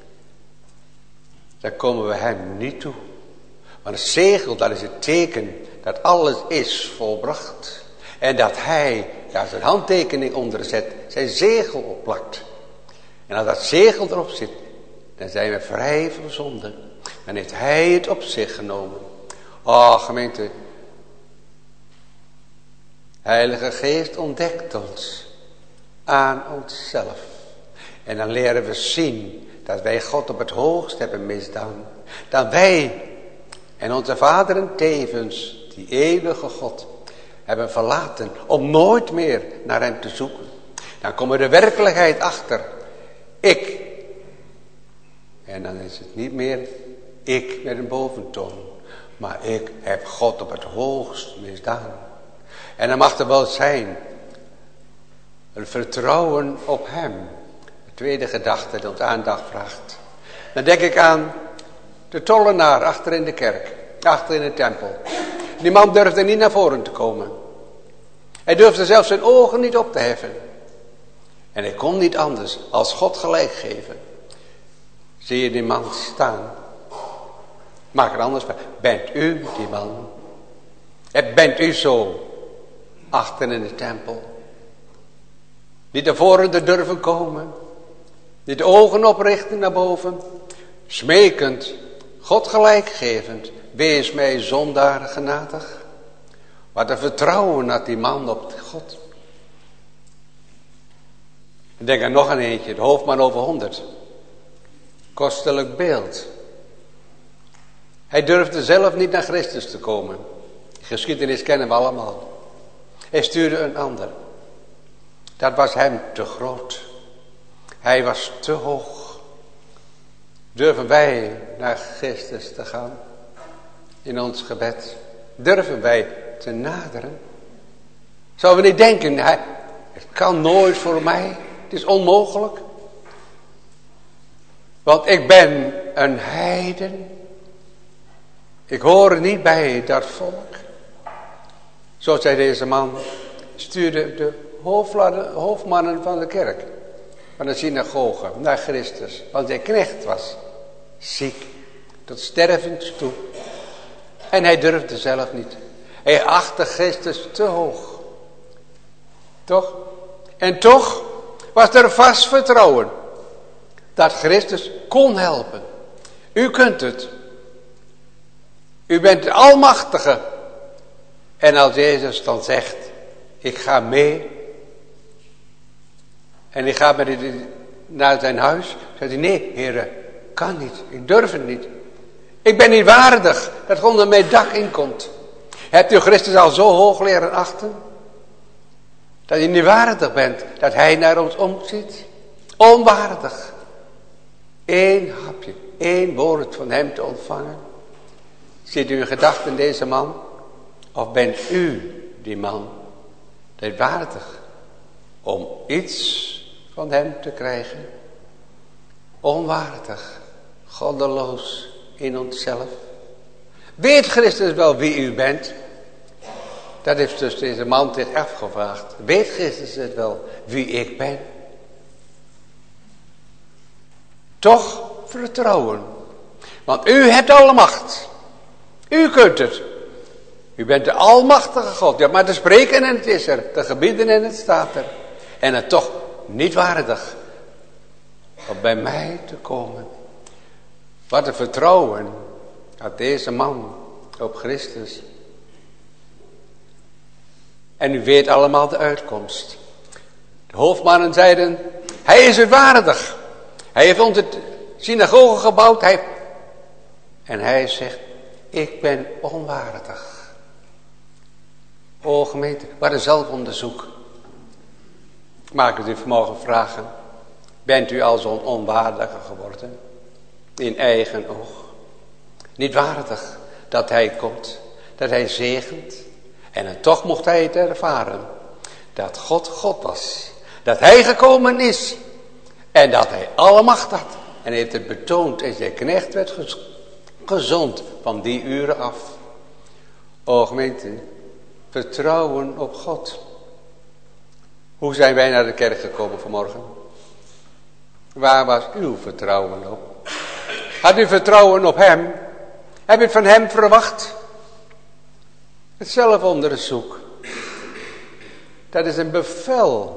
dan komen we hem niet toe. Want het zegel, dat is het teken dat alles is volbracht. En dat hij daar zijn handtekening onder zet, zijn zegel opplakt. En als dat zegel erop zit, dan zijn we vrij van zonde. Dan heeft hij het op zich genomen. Oh gemeente, Heilige Geest ontdekt ons aan onszelf. En dan leren we zien dat wij God op het hoogst hebben misdaan. Dat wij en onze vaderen tevens, die eeuwige God, hebben verlaten om nooit meer naar hem te zoeken. Dan komt de werkelijkheid achter. Ik. En dan is het niet meer ik met een boventoon. Maar ik heb God op het hoogst misdaan. En dan mag er wel zijn een vertrouwen op hem. De tweede gedachte dat ons aandacht vraagt. Dan denk ik aan de tollenaar achter in de kerk. Achter in de tempel. Die man durfde niet naar voren te komen. Hij durfde zelfs zijn ogen niet op te heffen. En hij kon niet anders als God gelijk geven. Zie je die man staan? Maak er anders van. Bent u die man? Bent u zo achter in de tempel? Niet naar voren te durven komen. Niet de ogen oprichten naar boven. Smekend, God gelijkgevend. Wees mij zondaar genadig. Wat een vertrouwen had die man op God. Ik denk aan nog een eentje. De hoofdman over 100. Kostelijk beeld. Hij durfde zelf niet naar Christus te komen. De geschiedenis kennen we allemaal. Hij stuurde een ander. Dat was hem te groot. Hij was te hoog. Durven wij naar Christus te gaan? In ons gebed. Durven wij te naderen? Zouden we niet denken, het kan nooit voor mij. Het is onmogelijk. Want ik ben een heiden. Ik hoor niet bij dat volk. Zo zei deze man. Stuurde de hoofdmannen van de kerk. Van de synagoge naar Christus. Want zijn knecht was ziek. Tot stervens toe. En hij durfde zelf niet. Hij achtte Christus te hoog. Toch? En toch was er vast vertrouwen. Dat Christus kon helpen. U kunt het. U bent de Almachtige. En als Jezus dan zegt. Ik ga mee. En hij gaat naar zijn huis. Zegt hij, nee, heren, kan niet. Ik durf het niet. Ik ben niet waardig dat God onder mijn dak inkomt. Hebt u Christus al zo hoog leren achten? Dat je niet waardig bent dat hij naar ons omziet? Onwaardig. 1 hapje, 1 woord van hem te ontvangen. Ziet u in gedachten deze man? Of bent u die man? Dat waardig om iets van hem te krijgen? Onwaardig, goddeloos in onszelf. Weet Christus wel wie u bent? Dat heeft dus deze man zich afgevraagd. Weet Christus het wel wie ik ben? Toch vertrouwen. Want u hebt alle macht. U kunt het. U bent de almachtige God. Ja, maar te spreken en het is er. Te gebieden en het staat er. En het toch niet waardig om bij mij te komen. Wat een vertrouwen had deze man op Christus. En u weet allemaal de uitkomst. De hoofdmannen zeiden, hij is het waardig. Hij heeft ons het synagoge gebouwd. En hij zegt, ik ben onwaardig. O gemeente, wat een zelfonderzoek. Mag ik u vanmorgen vragen, bent u al zo'n onwaardige geworden? In eigen oog. Niet waardig dat hij komt, dat hij zegent. En toch mocht hij het ervaren. Dat God God was. Dat hij gekomen is. En dat hij alle macht had. En hij heeft het betoond. En zijn knecht werd gezond van die uren af. O gemeente, vertrouwen op God. Hoe zijn wij naar de kerk gekomen vanmorgen? Waar was uw vertrouwen op? Had u vertrouwen op hem? Heb je het van hem verwacht? Het zelfonderzoek. Dat is een bevel.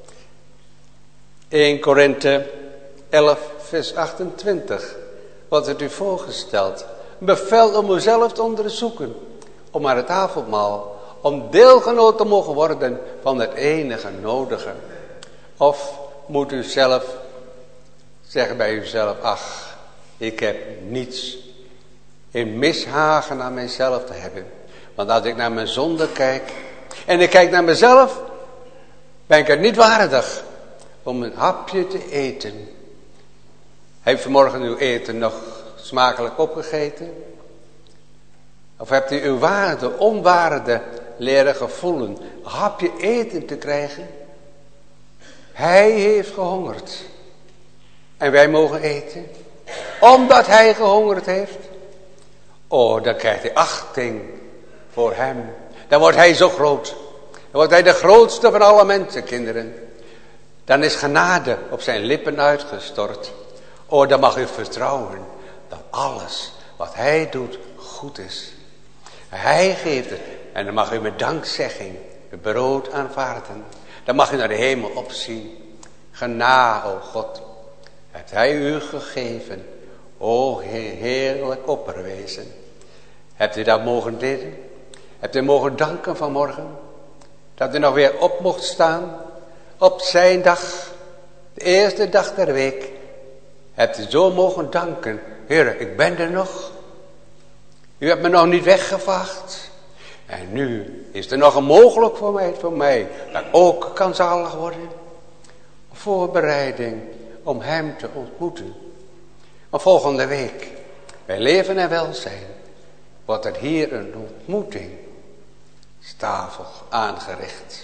1 Korinthe 11 vers 28. Wat het u voorgesteld. Een bevel om uzelf te onderzoeken. Om aan het avondmaal. Om deelgenoot te mogen worden van het enige nodige. Of moet u zelf zeggen bij uzelf. Ach, ik heb niets in mishagen aan mijzelf te hebben. Want als ik naar mijn zonde kijk. En ik kijk naar mezelf. Ben ik het niet waardig. Om een hapje te eten. Heeft vanmorgen uw eten nog smakelijk opgegeten? Of hebt u uw waarde, onwaarde leren gevoelen? Een hapje eten te krijgen? Hij heeft gehongerd. En wij mogen eten. Omdat hij gehongerd heeft. Oh, dan krijgt hij achting voor hem. Dan wordt hij zo groot. Dan wordt hij de grootste van alle mensenkinderen. Dan is genade op zijn lippen uitgestort. Oh, dan mag u vertrouwen dat alles wat hij doet goed is. Hij geeft het. En dan mag u met dankzegging het brood aanvaarden. Dan mag u naar de hemel opzien. Genade, o God, heeft hij u gegeven. O heerlijk opperwezen. Hebt u dat mogen bidden? Hebt u mogen danken vanmorgen? Dat u nog weer op mocht staan. Op zijn dag. De eerste dag der week. Hebt u zo mogen danken. Heer, ik ben er nog. U hebt me nog niet weggevaagd. En nu is er nog een mogelijkheid voor mij. Dat ik ook kan zalig worden. Voorbereiding om hem te ontmoeten. Maar volgende week. Bij leven en welzijn. Wordt er hier een ontmoetingstafel aangericht.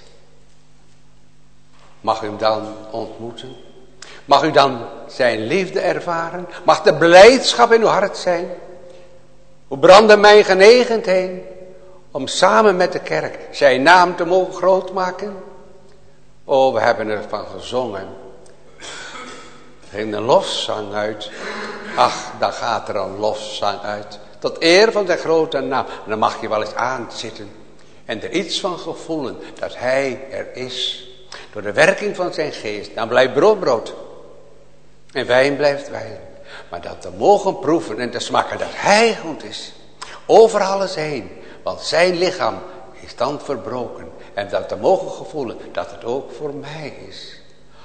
Mag u hem dan ontmoeten? Mag u dan zijn liefde ervaren? Mag de blijdschap in uw hart zijn? Hoe brandde mijn genegenheid om samen met de kerk zijn naam te mogen grootmaken? Oh, we hebben ervan gezongen. Er ging een lofzang uit. Ach, dan gaat er een lofzang uit. Tot eer van zijn grote naam. En dan mag je wel eens aanzitten. En er iets van gevoelen dat hij er is. Door de werking van zijn geest. Dan blijft brood brood. En wijn blijft wijn. Maar dat te mogen proeven en te smaken dat hij goed is. Over alles heen. Want zijn lichaam is dan verbroken. En dat te mogen gevoelen dat het ook voor mij is.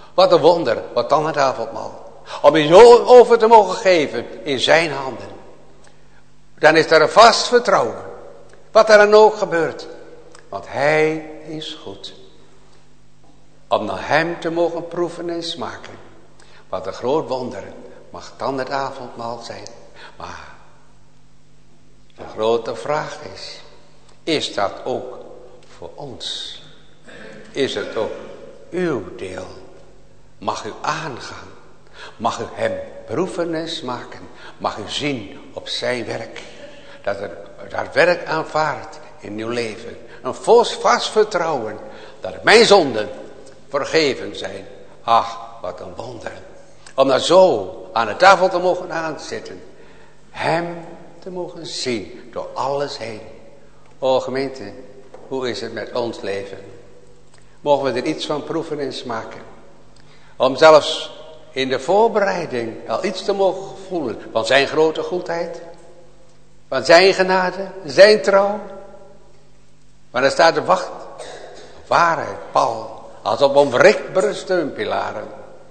Wat een wonder, wat dan het avondmaal. Om je zo over te mogen geven in zijn handen. Dan is er een vast vertrouwen. Wat er dan ook gebeurt. Want hij is goed. Om naar hem te mogen proeven en smaken. Wat een groot wonder mag dan het avondmaal zijn. Maar de grote vraag is dat ook voor ons? Is het ook uw deel? Mag u aangaan? Mag u hem proeven en smaken? Mag u zien op zijn werk? Dat er dat werk aanvaardt in uw leven. Een vast vertrouwen dat mijn zonden vergeven zijn. Ach, wat een wonder. Om daar zo aan de tafel te mogen aanzitten. Hem te mogen zien door alles heen. O gemeente, hoe is het met ons leven? Mogen we er iets van proeven en smaken? Om zelfs in de voorbereiding al iets te mogen voelen van zijn grote goedheid. Van zijn genade, zijn trouw. Maar er staat de wacht. Waarheid, Paul. Als op onwrikbare steunpilaren.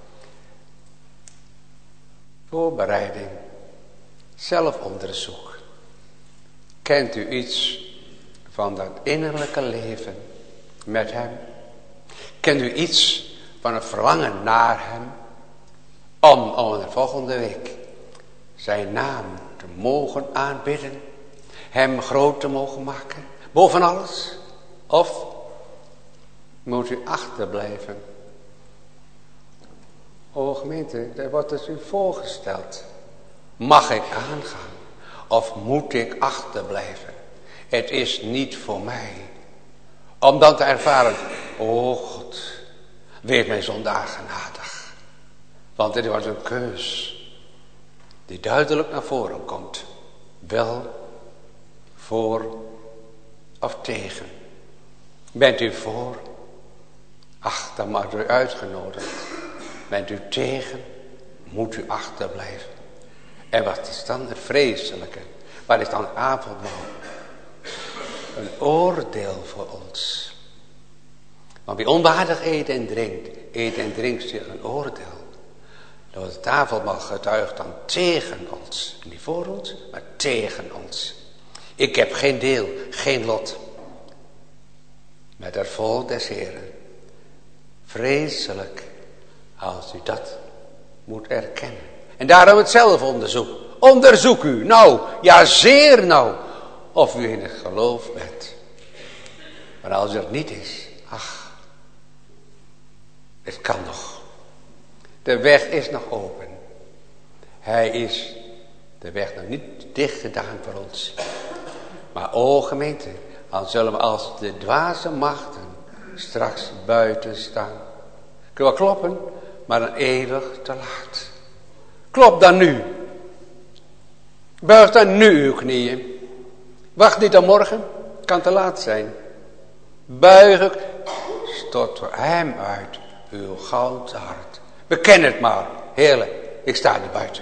Voorbereiding. Zelfonderzoek. Kent u iets van dat innerlijke leven met hem? Kent u iets van het verlangen naar hem? Om de volgende week zijn naam te mogen aanbidden. Hem groot te mogen maken. Boven alles. Of moet u achterblijven? O gemeente, er wordt dus u voorgesteld. Mag ik aangaan? Of moet ik achterblijven? Het is niet voor mij. Om dan te ervaren. O God, wees mij zondaar genadig. Want het was een keus. Die duidelijk naar voren komt. Wel, voor of tegen. Bent u voor? Ach, dan wordt u uitgenodigd. Bent u tegen? Moet u achterblijven. En wat is dan het vreselijke? Wat is dan het avondmaal? Een oordeel voor ons. Want wie onwaardig eet en drinkt zich een oordeel. Door het avondmaal getuigt dan tegen ons. Niet voor ons, maar tegen ons. Ik heb geen deel, geen lot. Met het volk des Heren. Vreselijk als u dat moet erkennen. En daarom het zelfonderzoek. Onderzoek u nou, ja zeer nou, of u in het geloof bent. Maar als het niet is, ach, het kan nog. De weg is nog open. Hij is de weg nog niet dicht gedaan voor ons. Maar o gemeente, dan zullen we als de dwaze machten straks buiten staan. Kunnen we kloppen, maar dan eeuwig te laat. Klop dan nu. Buig dan nu uw knieën. Wacht niet tot morgen, kan te laat zijn. Buig ik, stort voor hem uit uw ganse hart. Beken het maar, Heerlijk, ik sta er buiten.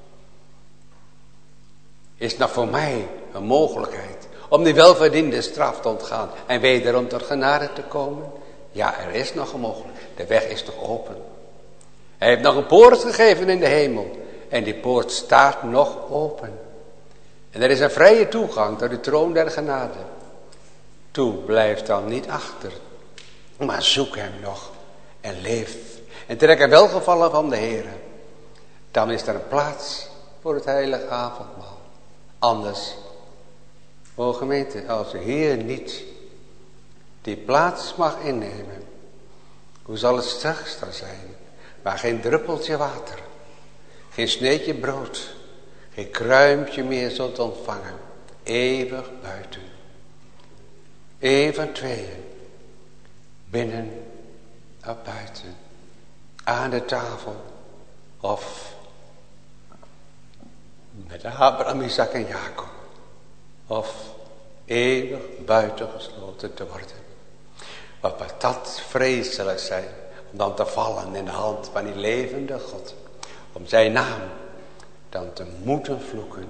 Is het nog voor mij een mogelijkheid om die welverdiende straf te ontgaan en wederom tot genade te komen? Ja, er is nog een mogelijkheid. De weg is toch open. Hij heeft nog een poort gegeven in de hemel. En die poort staat nog open. En er is een vrije toegang tot de troon der genade. Toe, blijf dan niet achter. Maar zoek hem nog. En leef. En trek er welgevallen van de Heere. Dan is er een plaats voor het heilige avondmaal. Anders, o gemeente, als u hier niet die plaats mag innemen. Hoe zal het straks dan zijn? Maar geen druppeltje water. Geen sneetje brood. Geen kruimpje meer zult ontvangen. Eeuwig buiten. Eén van tweeën. Binnen of buiten. Aan de tafel. Of met Abraham, Isaac en Jacob. Of eeuwig buiten gesloten te worden. Wat dat vreselijk zijn. Om dan te vallen in de hand van die levende God. Om zijn naam dan te moeten vloeken.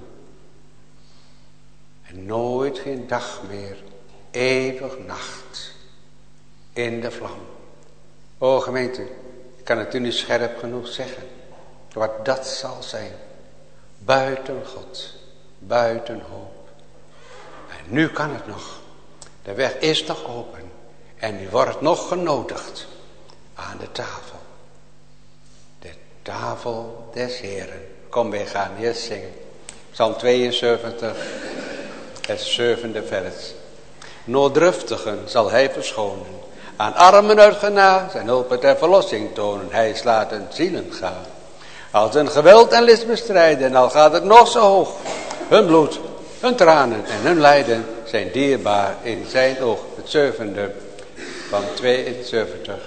En nooit geen dag meer. Eeuwig nacht. In de vlam. O gemeente. Ik kan het u niet scherp genoeg zeggen. Wat dat zal zijn. Buiten God. Buiten hoop. En nu kan het nog. De weg is nog open. En u wordt nog genodigd aan de tafel. De tafel des Heren. Kom, wij gaan eerst zingen. Psalm 72, het 7e vers. Nooddruftigen zal hij verschonen. Aan armen uit genade zijn hulp ter verlossing tonen. Hij slaat hun zielen gaan. Als een geweld en list bestrijden, en al gaat het nog zo hoog. Hun bloed, hun tranen en hun lijden zijn dierbaar in zijn oog. Het 7e van 72.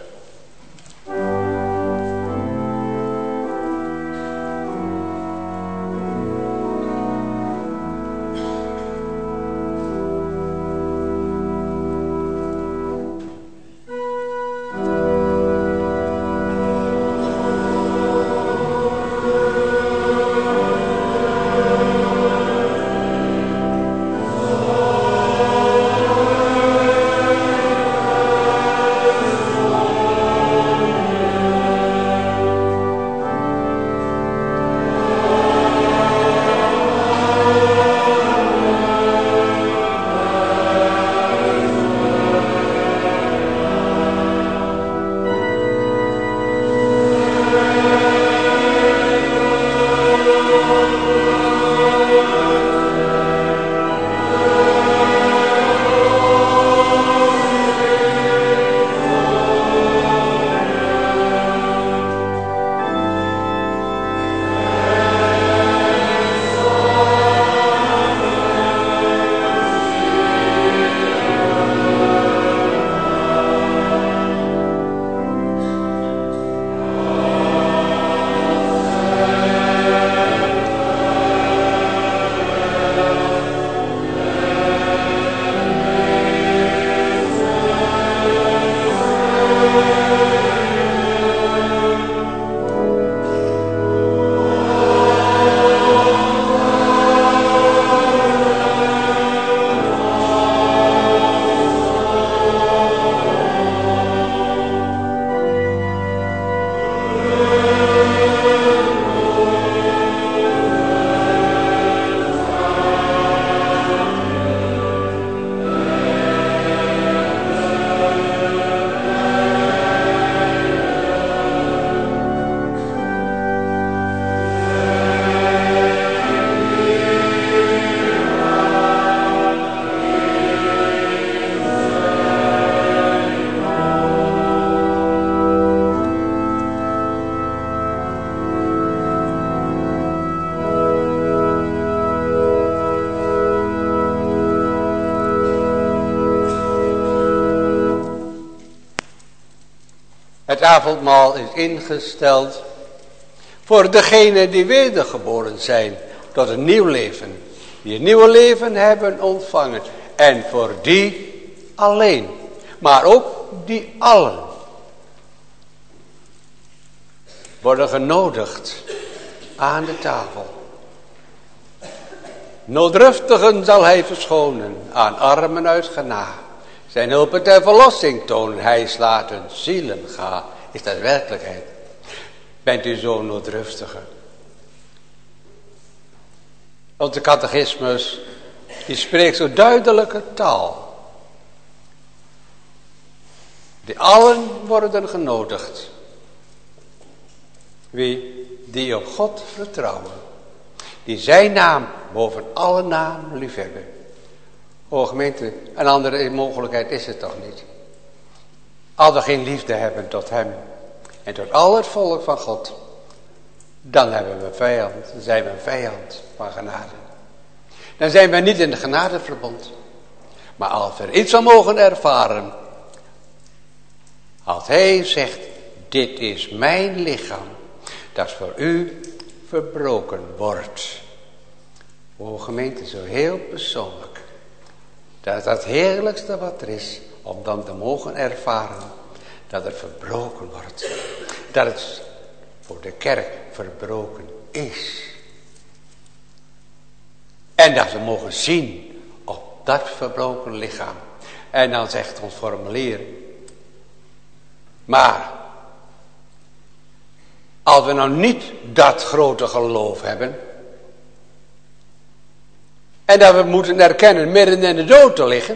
Het avondmaal is ingesteld voor degenen die wedergeboren zijn tot een nieuw leven. Die een nieuw leven hebben ontvangen. En voor die alleen. Maar ook die allen worden genodigd aan de tafel. Nooddruftigen zal hij verschonen, aan armen uit genade. Zijn hulp ter verlossing tonen, hij slaat hun zielen gaan. Is dat werkelijkheid? Bent u zo'n nooddruftige? Want de catechismus, die spreekt zo duidelijke taal. Die allen worden genodigd. Wie? Die op God vertrouwen. Die zijn naam boven alle naam liefhebben. O gemeente, een andere mogelijkheid is het toch niet. Als we geen liefde hebben tot hem en tot al het volk van God, dan hebben we een vijand. Dan zijn we een vijand van genade. Dan zijn we niet in het genadeverbond. Maar als we iets van mogen ervaren, als hij zegt, dit is mijn lichaam, dat voor u verbroken wordt. O gemeente, zo heel persoonlijk. Dat is het heerlijkste wat er is, om dan te mogen ervaren dat er verbroken wordt. Dat het voor de kerk verbroken is. En dat we mogen zien op dat verbroken lichaam. En dan zegt ons formulier, maar Als we nou niet dat grote geloof hebben. En dat we moeten erkennen midden in de dood te liggen.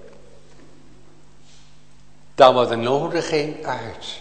Dan wordt de nodiging uit.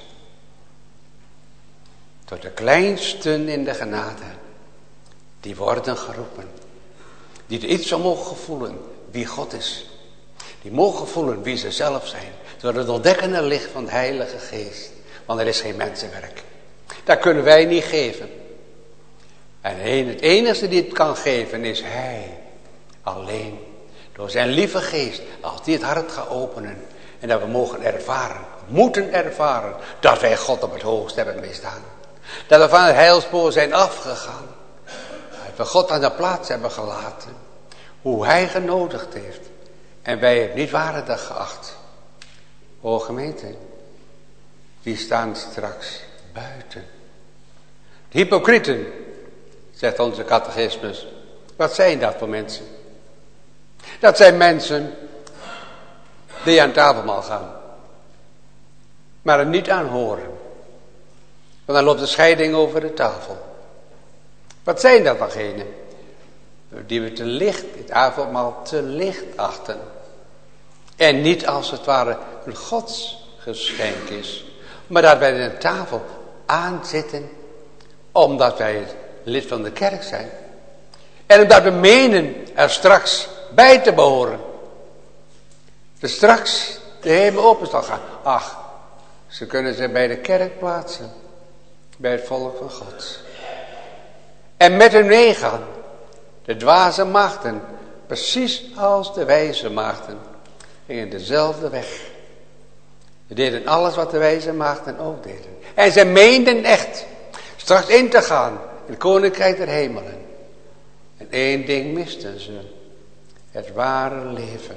Tot de kleinsten in de genade. Die worden geroepen. Die er iets van mogen voelen wie God is. Die mogen voelen wie ze zelf zijn. Door het ontdekkende licht van de Heilige Geest. Want er is geen mensenwerk. Dat kunnen wij niet geven. En het enige die het kan geven is Hij. Alleen. Door zijn lieve geest. Als die het hart gaat openen. En dat we mogen ervaren. Moeten ervaren. Dat wij God op het hoogst hebben misdaan. Dat we van het heilspoor zijn afgegaan. Dat we God aan de plaats hebben gelaten. Hoe Hij genodigd heeft. En wij het niet waardig geacht. O gemeente. Die staan straks buiten. De hypocrieten. Zegt onze catechismus. Wat zijn dat voor mensen? Dat zijn mensen die aan het avondmaal gaan. Maar er niet aan horen. Want dan loopt de scheiding over de tafel. Wat zijn dat degenen? Die we te licht, het avondmaal te licht achten. En niet als het ware een godsgeschenk is. Maar dat wij aan de tafel aanzitten. Omdat wij het lid van de kerk zijn. En omdat we menen er straks bij te behoren. Dus straks de hemel open zal gaan. Ach, ze kunnen zich bij de kerk plaatsen. Bij het volk van God. En met hun meegaan. De dwaze maagden. Precies als de wijze maagden. Gingen dezelfde weg. Ze deden alles wat de wijze maagden ook deden. En ze meenden echt. Straks in te gaan. In het koninkrijk der hemelen. En één ding misten ze. Het ware leven.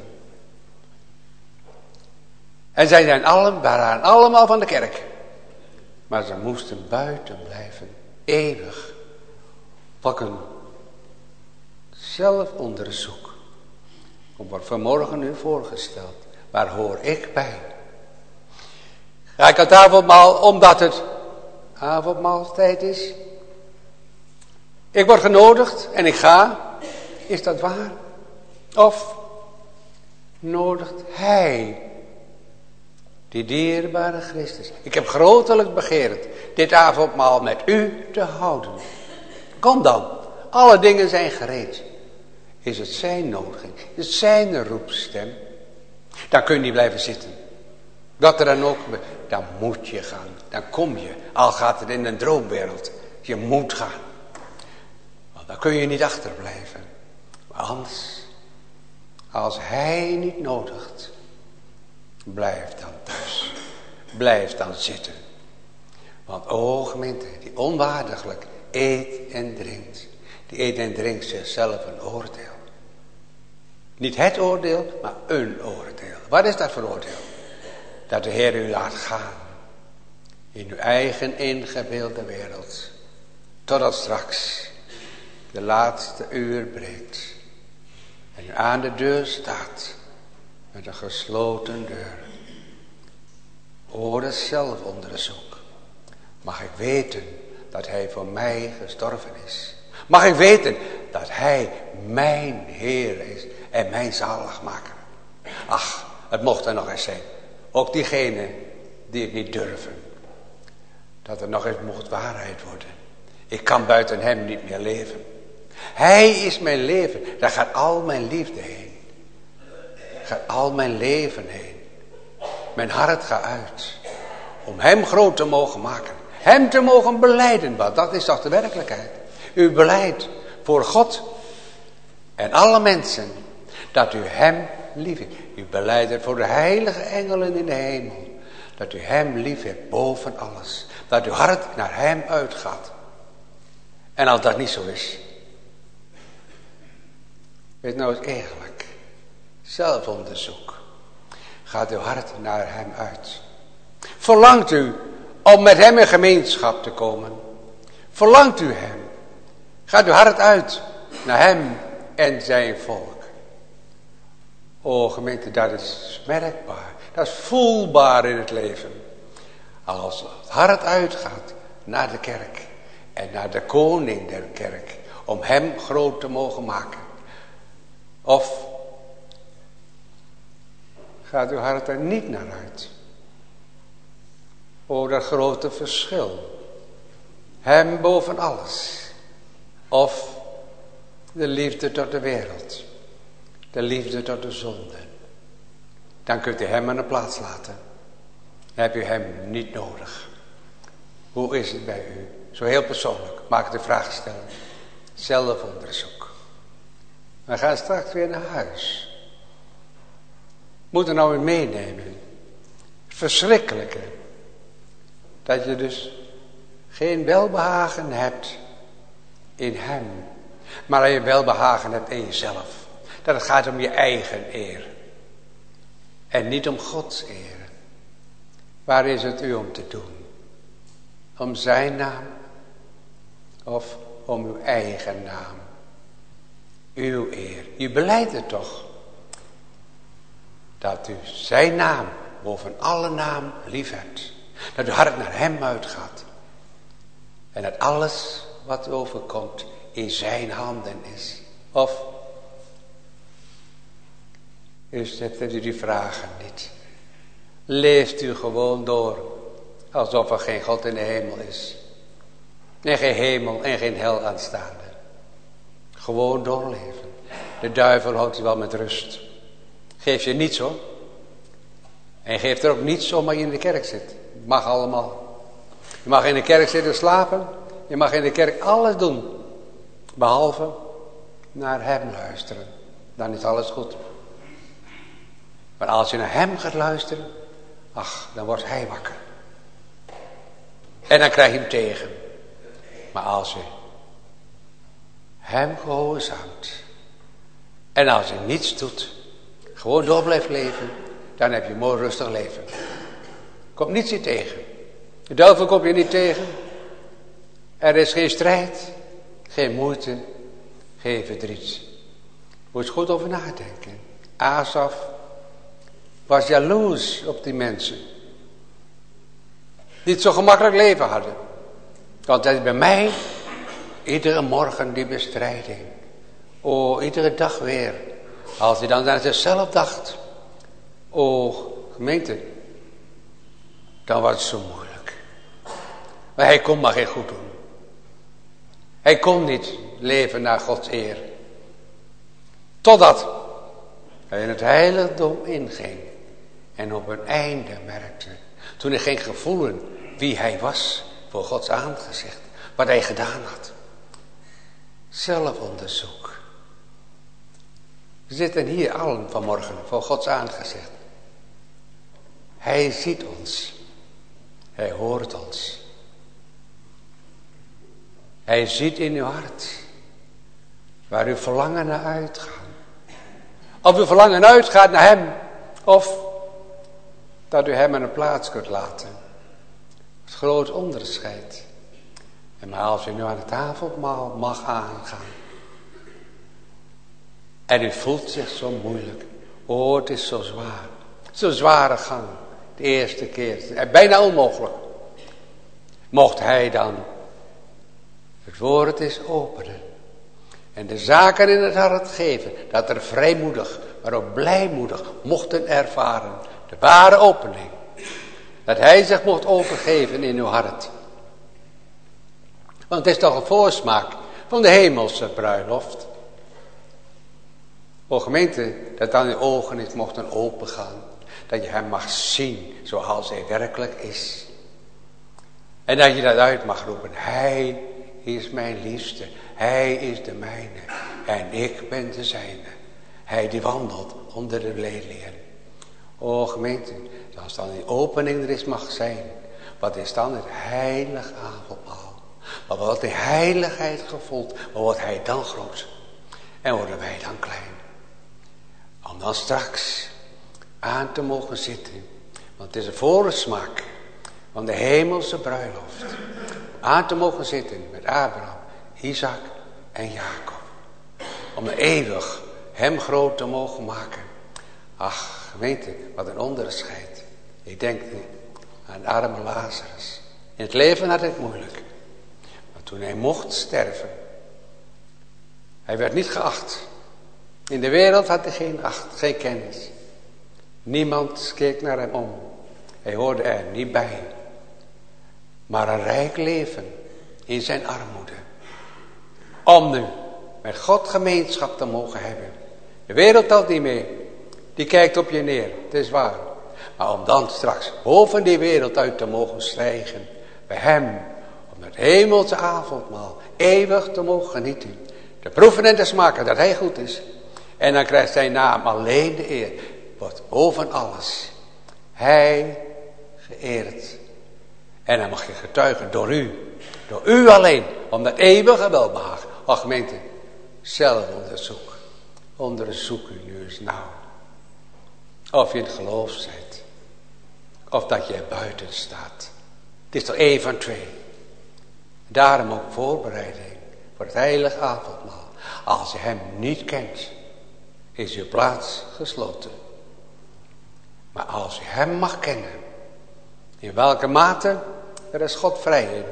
En zij waren allemaal van de kerk. Maar ze moesten buiten blijven. Eeuwig. Pak een zelfonderzoek. Wordt vanmorgen u voorgesteld. Waar hoor ik bij? Ga ik aan het avondmaal omdat het avondmaaltijd is? Ik word genodigd en ik ga. Is dat waar? Of nodigt Hij, die dierbare Christus. Ik heb grotelijk begeerd dit avondmaal met u te houden. Kom dan, alle dingen zijn gereed. Is het zijn nodiging, is het zijn roepstem. Dan kun je niet blijven zitten. Wat er dan ook, dan moet je gaan. Dan kom je, al gaat het in een droomwereld. Je moet gaan. Want dan kun je niet achterblijven. Maar anders, als Hij niet nodigt, blijf dan thuis. Blijf dan zitten. Want o gemeente, die onwaardiglijk eet en drinkt. Die eet en drinkt zichzelf een oordeel. Niet het oordeel, maar een oordeel. Wat is dat voor oordeel? Dat de Heer u laat gaan. In uw eigen ingebeelde wereld. Totdat straks de laatste uur breekt. En u aan de deur staat. Met een gesloten deur. O, dat zelfonderzoek. Mag ik weten dat Hij voor mij gestorven is. Mag ik weten dat Hij mijn Heer is en mijn zaligmaker. Ach, het mocht er nog eens zijn. Ook diegenen die het niet durven. Dat er nog eens mocht waarheid worden. Ik kan buiten Hem niet meer leven. Hij is mijn leven. Daar gaat al mijn liefde heen. Gaat al mijn leven heen. Mijn hart gaat uit. Om Hem groot te mogen maken. Hem te mogen belijden. Want dat is toch de werkelijkheid. U beleidt voor God en alle mensen dat u Hem lief heeft. U beleidt voor de heilige engelen in de hemel. Dat u Hem lief heeft boven alles. Dat uw hart naar Hem uitgaat. En als dat niet zo is. Wees nou eens eerlijk. Zelfonderzoek. Gaat uw hart naar Hem uit. Verlangt u om met Hem in gemeenschap te komen? Verlangt u Hem? Gaat uw hart uit naar Hem en zijn volk? O gemeente, dat is merkbaar. Dat is voelbaar in het leven. Als het hart uitgaat naar de kerk en naar de koning der kerk, om hem groot te mogen maken? Of gaat uw hart er niet naar uit? O, dat grote verschil. Hem boven alles. Of de liefde tot de wereld. De liefde tot de zonde. Dan kunt u hem aan de plaats laten. Dan heb u hem niet nodig. Hoe is het bij u? Zo heel persoonlijk. Mag ik de vraag stellen. Zelfonderzoek. We gaan straks weer naar huis. Moet er nou weer meenemen. Verschrikkelijke. Dat je dus geen welbehagen hebt in hem. Maar dat je welbehagen hebt in jezelf. Dat het gaat om je eigen eer. En niet om Gods eer. Waar is het u om te doen? Om zijn naam? Of om uw eigen naam? Uw eer. U belijdt het toch? Dat u zijn naam boven alle naam lief hebt. Dat uw hart naar hem uitgaat. En dat alles wat overkomt in zijn handen is. Of hebt u die vragen niet? Leeft u gewoon door alsof er geen God in de hemel is. En geen hemel en geen hel aanstaande. Gewoon doorleven. De duivel houdt u wel met rust. Geeft je niets hoor. En geeft er ook niets zomaar je in de kerk zit. Mag allemaal. Je mag in de kerk zitten slapen. Je mag in de kerk alles doen. Behalve naar hem luisteren. Dan is alles goed. Maar als je naar hem gaat luisteren. Ach, dan wordt hij wakker. En dan krijg je hem tegen. Maar als je hem gehoorzaamt. En als je niets doet. Gewoon door blijft leven. Dan heb je een mooi rustig leven. Komt niets je tegen. De duivel komt je niet tegen. Er is geen strijd. Geen moeite. Geen verdriet. Moet je goed over nadenken. Asaf was jaloers op die mensen. Die het zo gemakkelijk leven hadden. Want dat is bij mij iedere morgen die bestrijding. Oh, iedere dag weer. Als hij dan aan zichzelf dacht. Oh, gemeente. Dan was het zo moeilijk. Maar hij kon maar geen goed doen. Hij kon niet leven naar Gods eer. Totdat hij in het heiligdom inging. En op een einde merkte. Toen hij ging gevoelen wie hij was voor Gods aangezicht. Wat hij gedaan had. Zelfonderzoek. We zitten hier allen vanmorgen voor Gods aangezicht. Hij ziet ons. Hij hoort ons. Hij ziet in uw hart. Waar uw verlangen naar uitgaat. Of uw verlangen uitgaat naar hem. Of dat u hem aan een plaats kunt laten. Het groot onderscheid. En maar als u nu aan het avondmaal mag aangaan. En u voelt zich zo moeilijk. Oh, het is zo zwaar. Zo'n zware gang. De eerste keer. Bijna onmogelijk. Mocht hij dan het woord eens openen. En de zaken in het hart geven. Dat er vrijmoedig, maar ook blijmoedig mochten ervaren. De ware opening. Dat hij zich mocht overgeven in uw hart. Want het is toch een voorsmaak van de hemelse bruiloft. O gemeente, dat dan uw ogen eens mochten opengaan. Dat je hem mag zien zoals hij werkelijk is. En dat je dat uit mag roepen. Hij is mijn liefste. Hij is de mijne. En ik ben de zijne. Hij die wandelt onder de leliën. O gemeente, als dan die opening er is mag zijn. Wat is dan het heilig avondmaal? Wat wordt die heiligheid gevoeld? Wat wordt hij dan groot? En worden wij dan klein? Om dan straks aan te mogen zitten. Want het is een voorsmaak van de hemelse bruiloft. Aan te mogen zitten met Abraham, Isaac en Jacob. Om eeuwig hem groot te mogen maken. Ach, weet je, wat een onderscheid. Ik denk aan de arme Lazarus. In het leven had hij het moeilijk. Maar toen hij mocht sterven. Hij werd niet geacht. In de wereld had hij geen acht, geen kennis. Niemand keek naar hem om. Hij hoorde er niet bij. Maar een rijk leven in zijn armoede. Om nu met God gemeenschap te mogen hebben. De wereld telt niet mee. Die kijkt op je neer, het is waar. Maar om dan straks boven die wereld uit te mogen stijgen. Bij hem, om het hemelse avondmaal eeuwig te mogen genieten. Te proeven en te smaken dat hij goed is. En dan krijgt zijn naam alleen de eer. Wordt boven alles. Hij geëerd. En dan mag je getuigen door u. Door u alleen. Om dat eeuwige welbehagen. Och gemeente, zelfonderzoek. Onderzoek u nu eens nauw. Of je in het geloof bent. Of dat je er buiten staat. Het is toch één van twee. Daarom ook voorbereiding. Voor het heilige avondmaal. Als je hem niet kent. Is je plaats gesloten. Maar als je hem mag kennen. In welke mate. Er is God vrij in.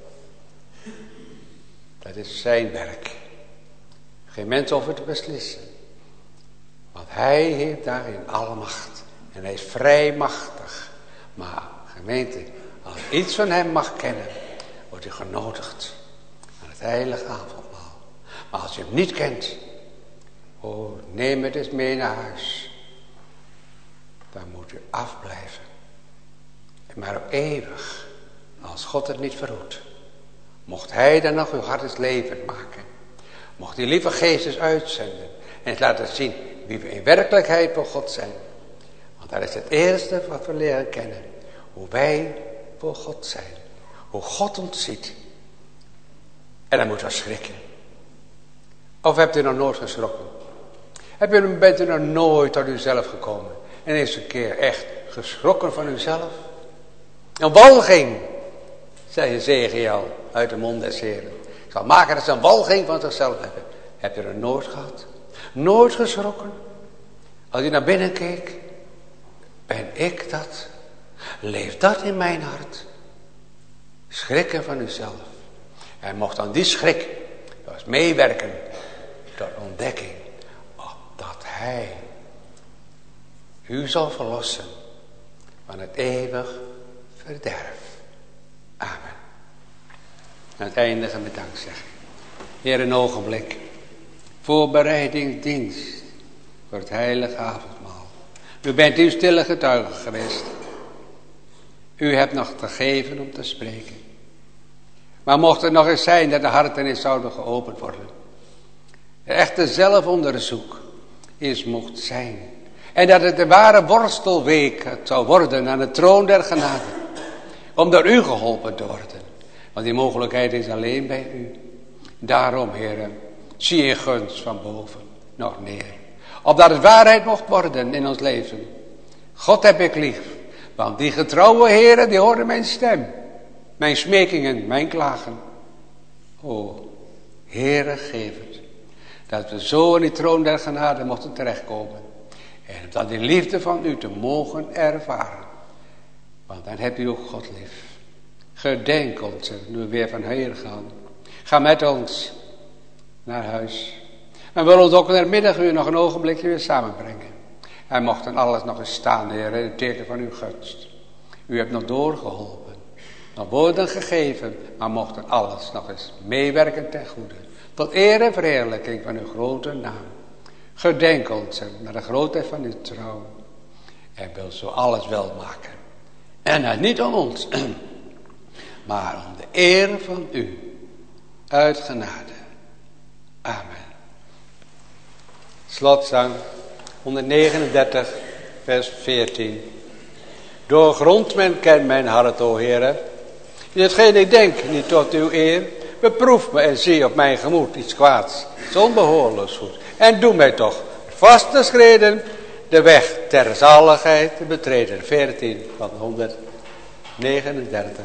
Dat is zijn werk. Geen mens over te beslissen. Want hij heeft daarin alle macht. En hij is vrij machtig. Maar gemeente, als je iets van hem mag kennen, wordt u genodigd aan het heilige avondmaal. Maar als je hem niet kent, oh, neem het eens mee naar huis. Dan moet u afblijven. Maar op eeuwig, als God het niet verhoedt, mocht hij dan nog uw hart eens levend maken. Mocht die lieve Geest uitzenden en het laten zien wie we in werkelijkheid voor God zijn. Want dat is het eerste wat we leren kennen. Hoe wij voor God zijn. Hoe God ons ziet. En dan moeten we schrikken. Of hebt u nog nooit geschrokken? Bent u nog nooit tot uzelf gekomen? En eens een keer echt geschrokken van uzelf? Een walging, zei Ezechiel uit de mond des Heren. Ik zal maken dat ze een walging van zichzelf hebben. Heb je er nooit gehad? Nooit geschrokken? Als je naar binnen keek. Ben ik dat? Leeft dat in mijn hart? Schrikken van uzelf. En mocht dan die schrik dus meewerken tot ontdekking. Opdat hij u zal verlossen van het eeuwig verderf. Amen. Aan het eindige met dankzegging. Heer, een ogenblik. Voorbereidingsdienst voor het heilige avondmaal. U bent uw stille getuige geweest. U hebt nog te geven om te spreken. Maar mocht het nog eens zijn dat de harten eens zouden geopend worden. Het echte zelfonderzoek is mocht zijn. En dat het de ware worstelweek zou worden aan de troon der genade. Om door u geholpen te worden. Want die mogelijkheid is alleen bij u. Daarom, heren, zie je gunst van boven nog neer. Opdat het waarheid mocht worden in ons leven. God heb ik lief. Want die getrouwe heren, die horen mijn stem. Mijn smekingen, mijn klagen. O, Heere, geef het. Dat we zo in die troon der genade mochten terechtkomen. En dat die liefde van u te mogen ervaren. Want dan hebt u ook God lief. Gedenk ons, nu we weer van hier gaan. Ga met ons naar huis. En wil ons ook in het middaguur nog een ogenblikje weer samenbrengen. En mocht dan alles nog eens staan, Heer, in het teken van uw gunst. U hebt nog doorgeholpen. Nog woorden gegeven, maar mocht dan alles nog eens meewerken ten goede. Tot eer en verheerlijking van uw grote naam. Gedenk ons naar de grootheid van uw trouw. En wil zo alles wel maken. En niet om ons, maar om de eer van u. Uit genade. Amen. Slotzang 139 vers 14. Doorgrond men kent mijn hart, o Heere. In hetgeen ik denk, niet tot uw eer. Beproef me en zie op mijn gemoed iets kwaads. Onbehoorlijks goed. En doe mij toch vaste schreden de weg ter zaligheid te betreden. 14 van 139.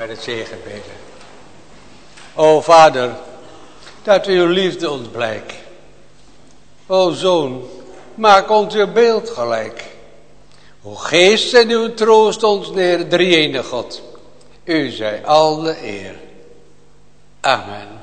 met het zegenbeden. O Vader, dat uw liefde ons blijkt. O Zoon, maak ons uw beeld gelijk. O Geest en uw troost ons neer, drie-enige God. U zij al de eer. Amen.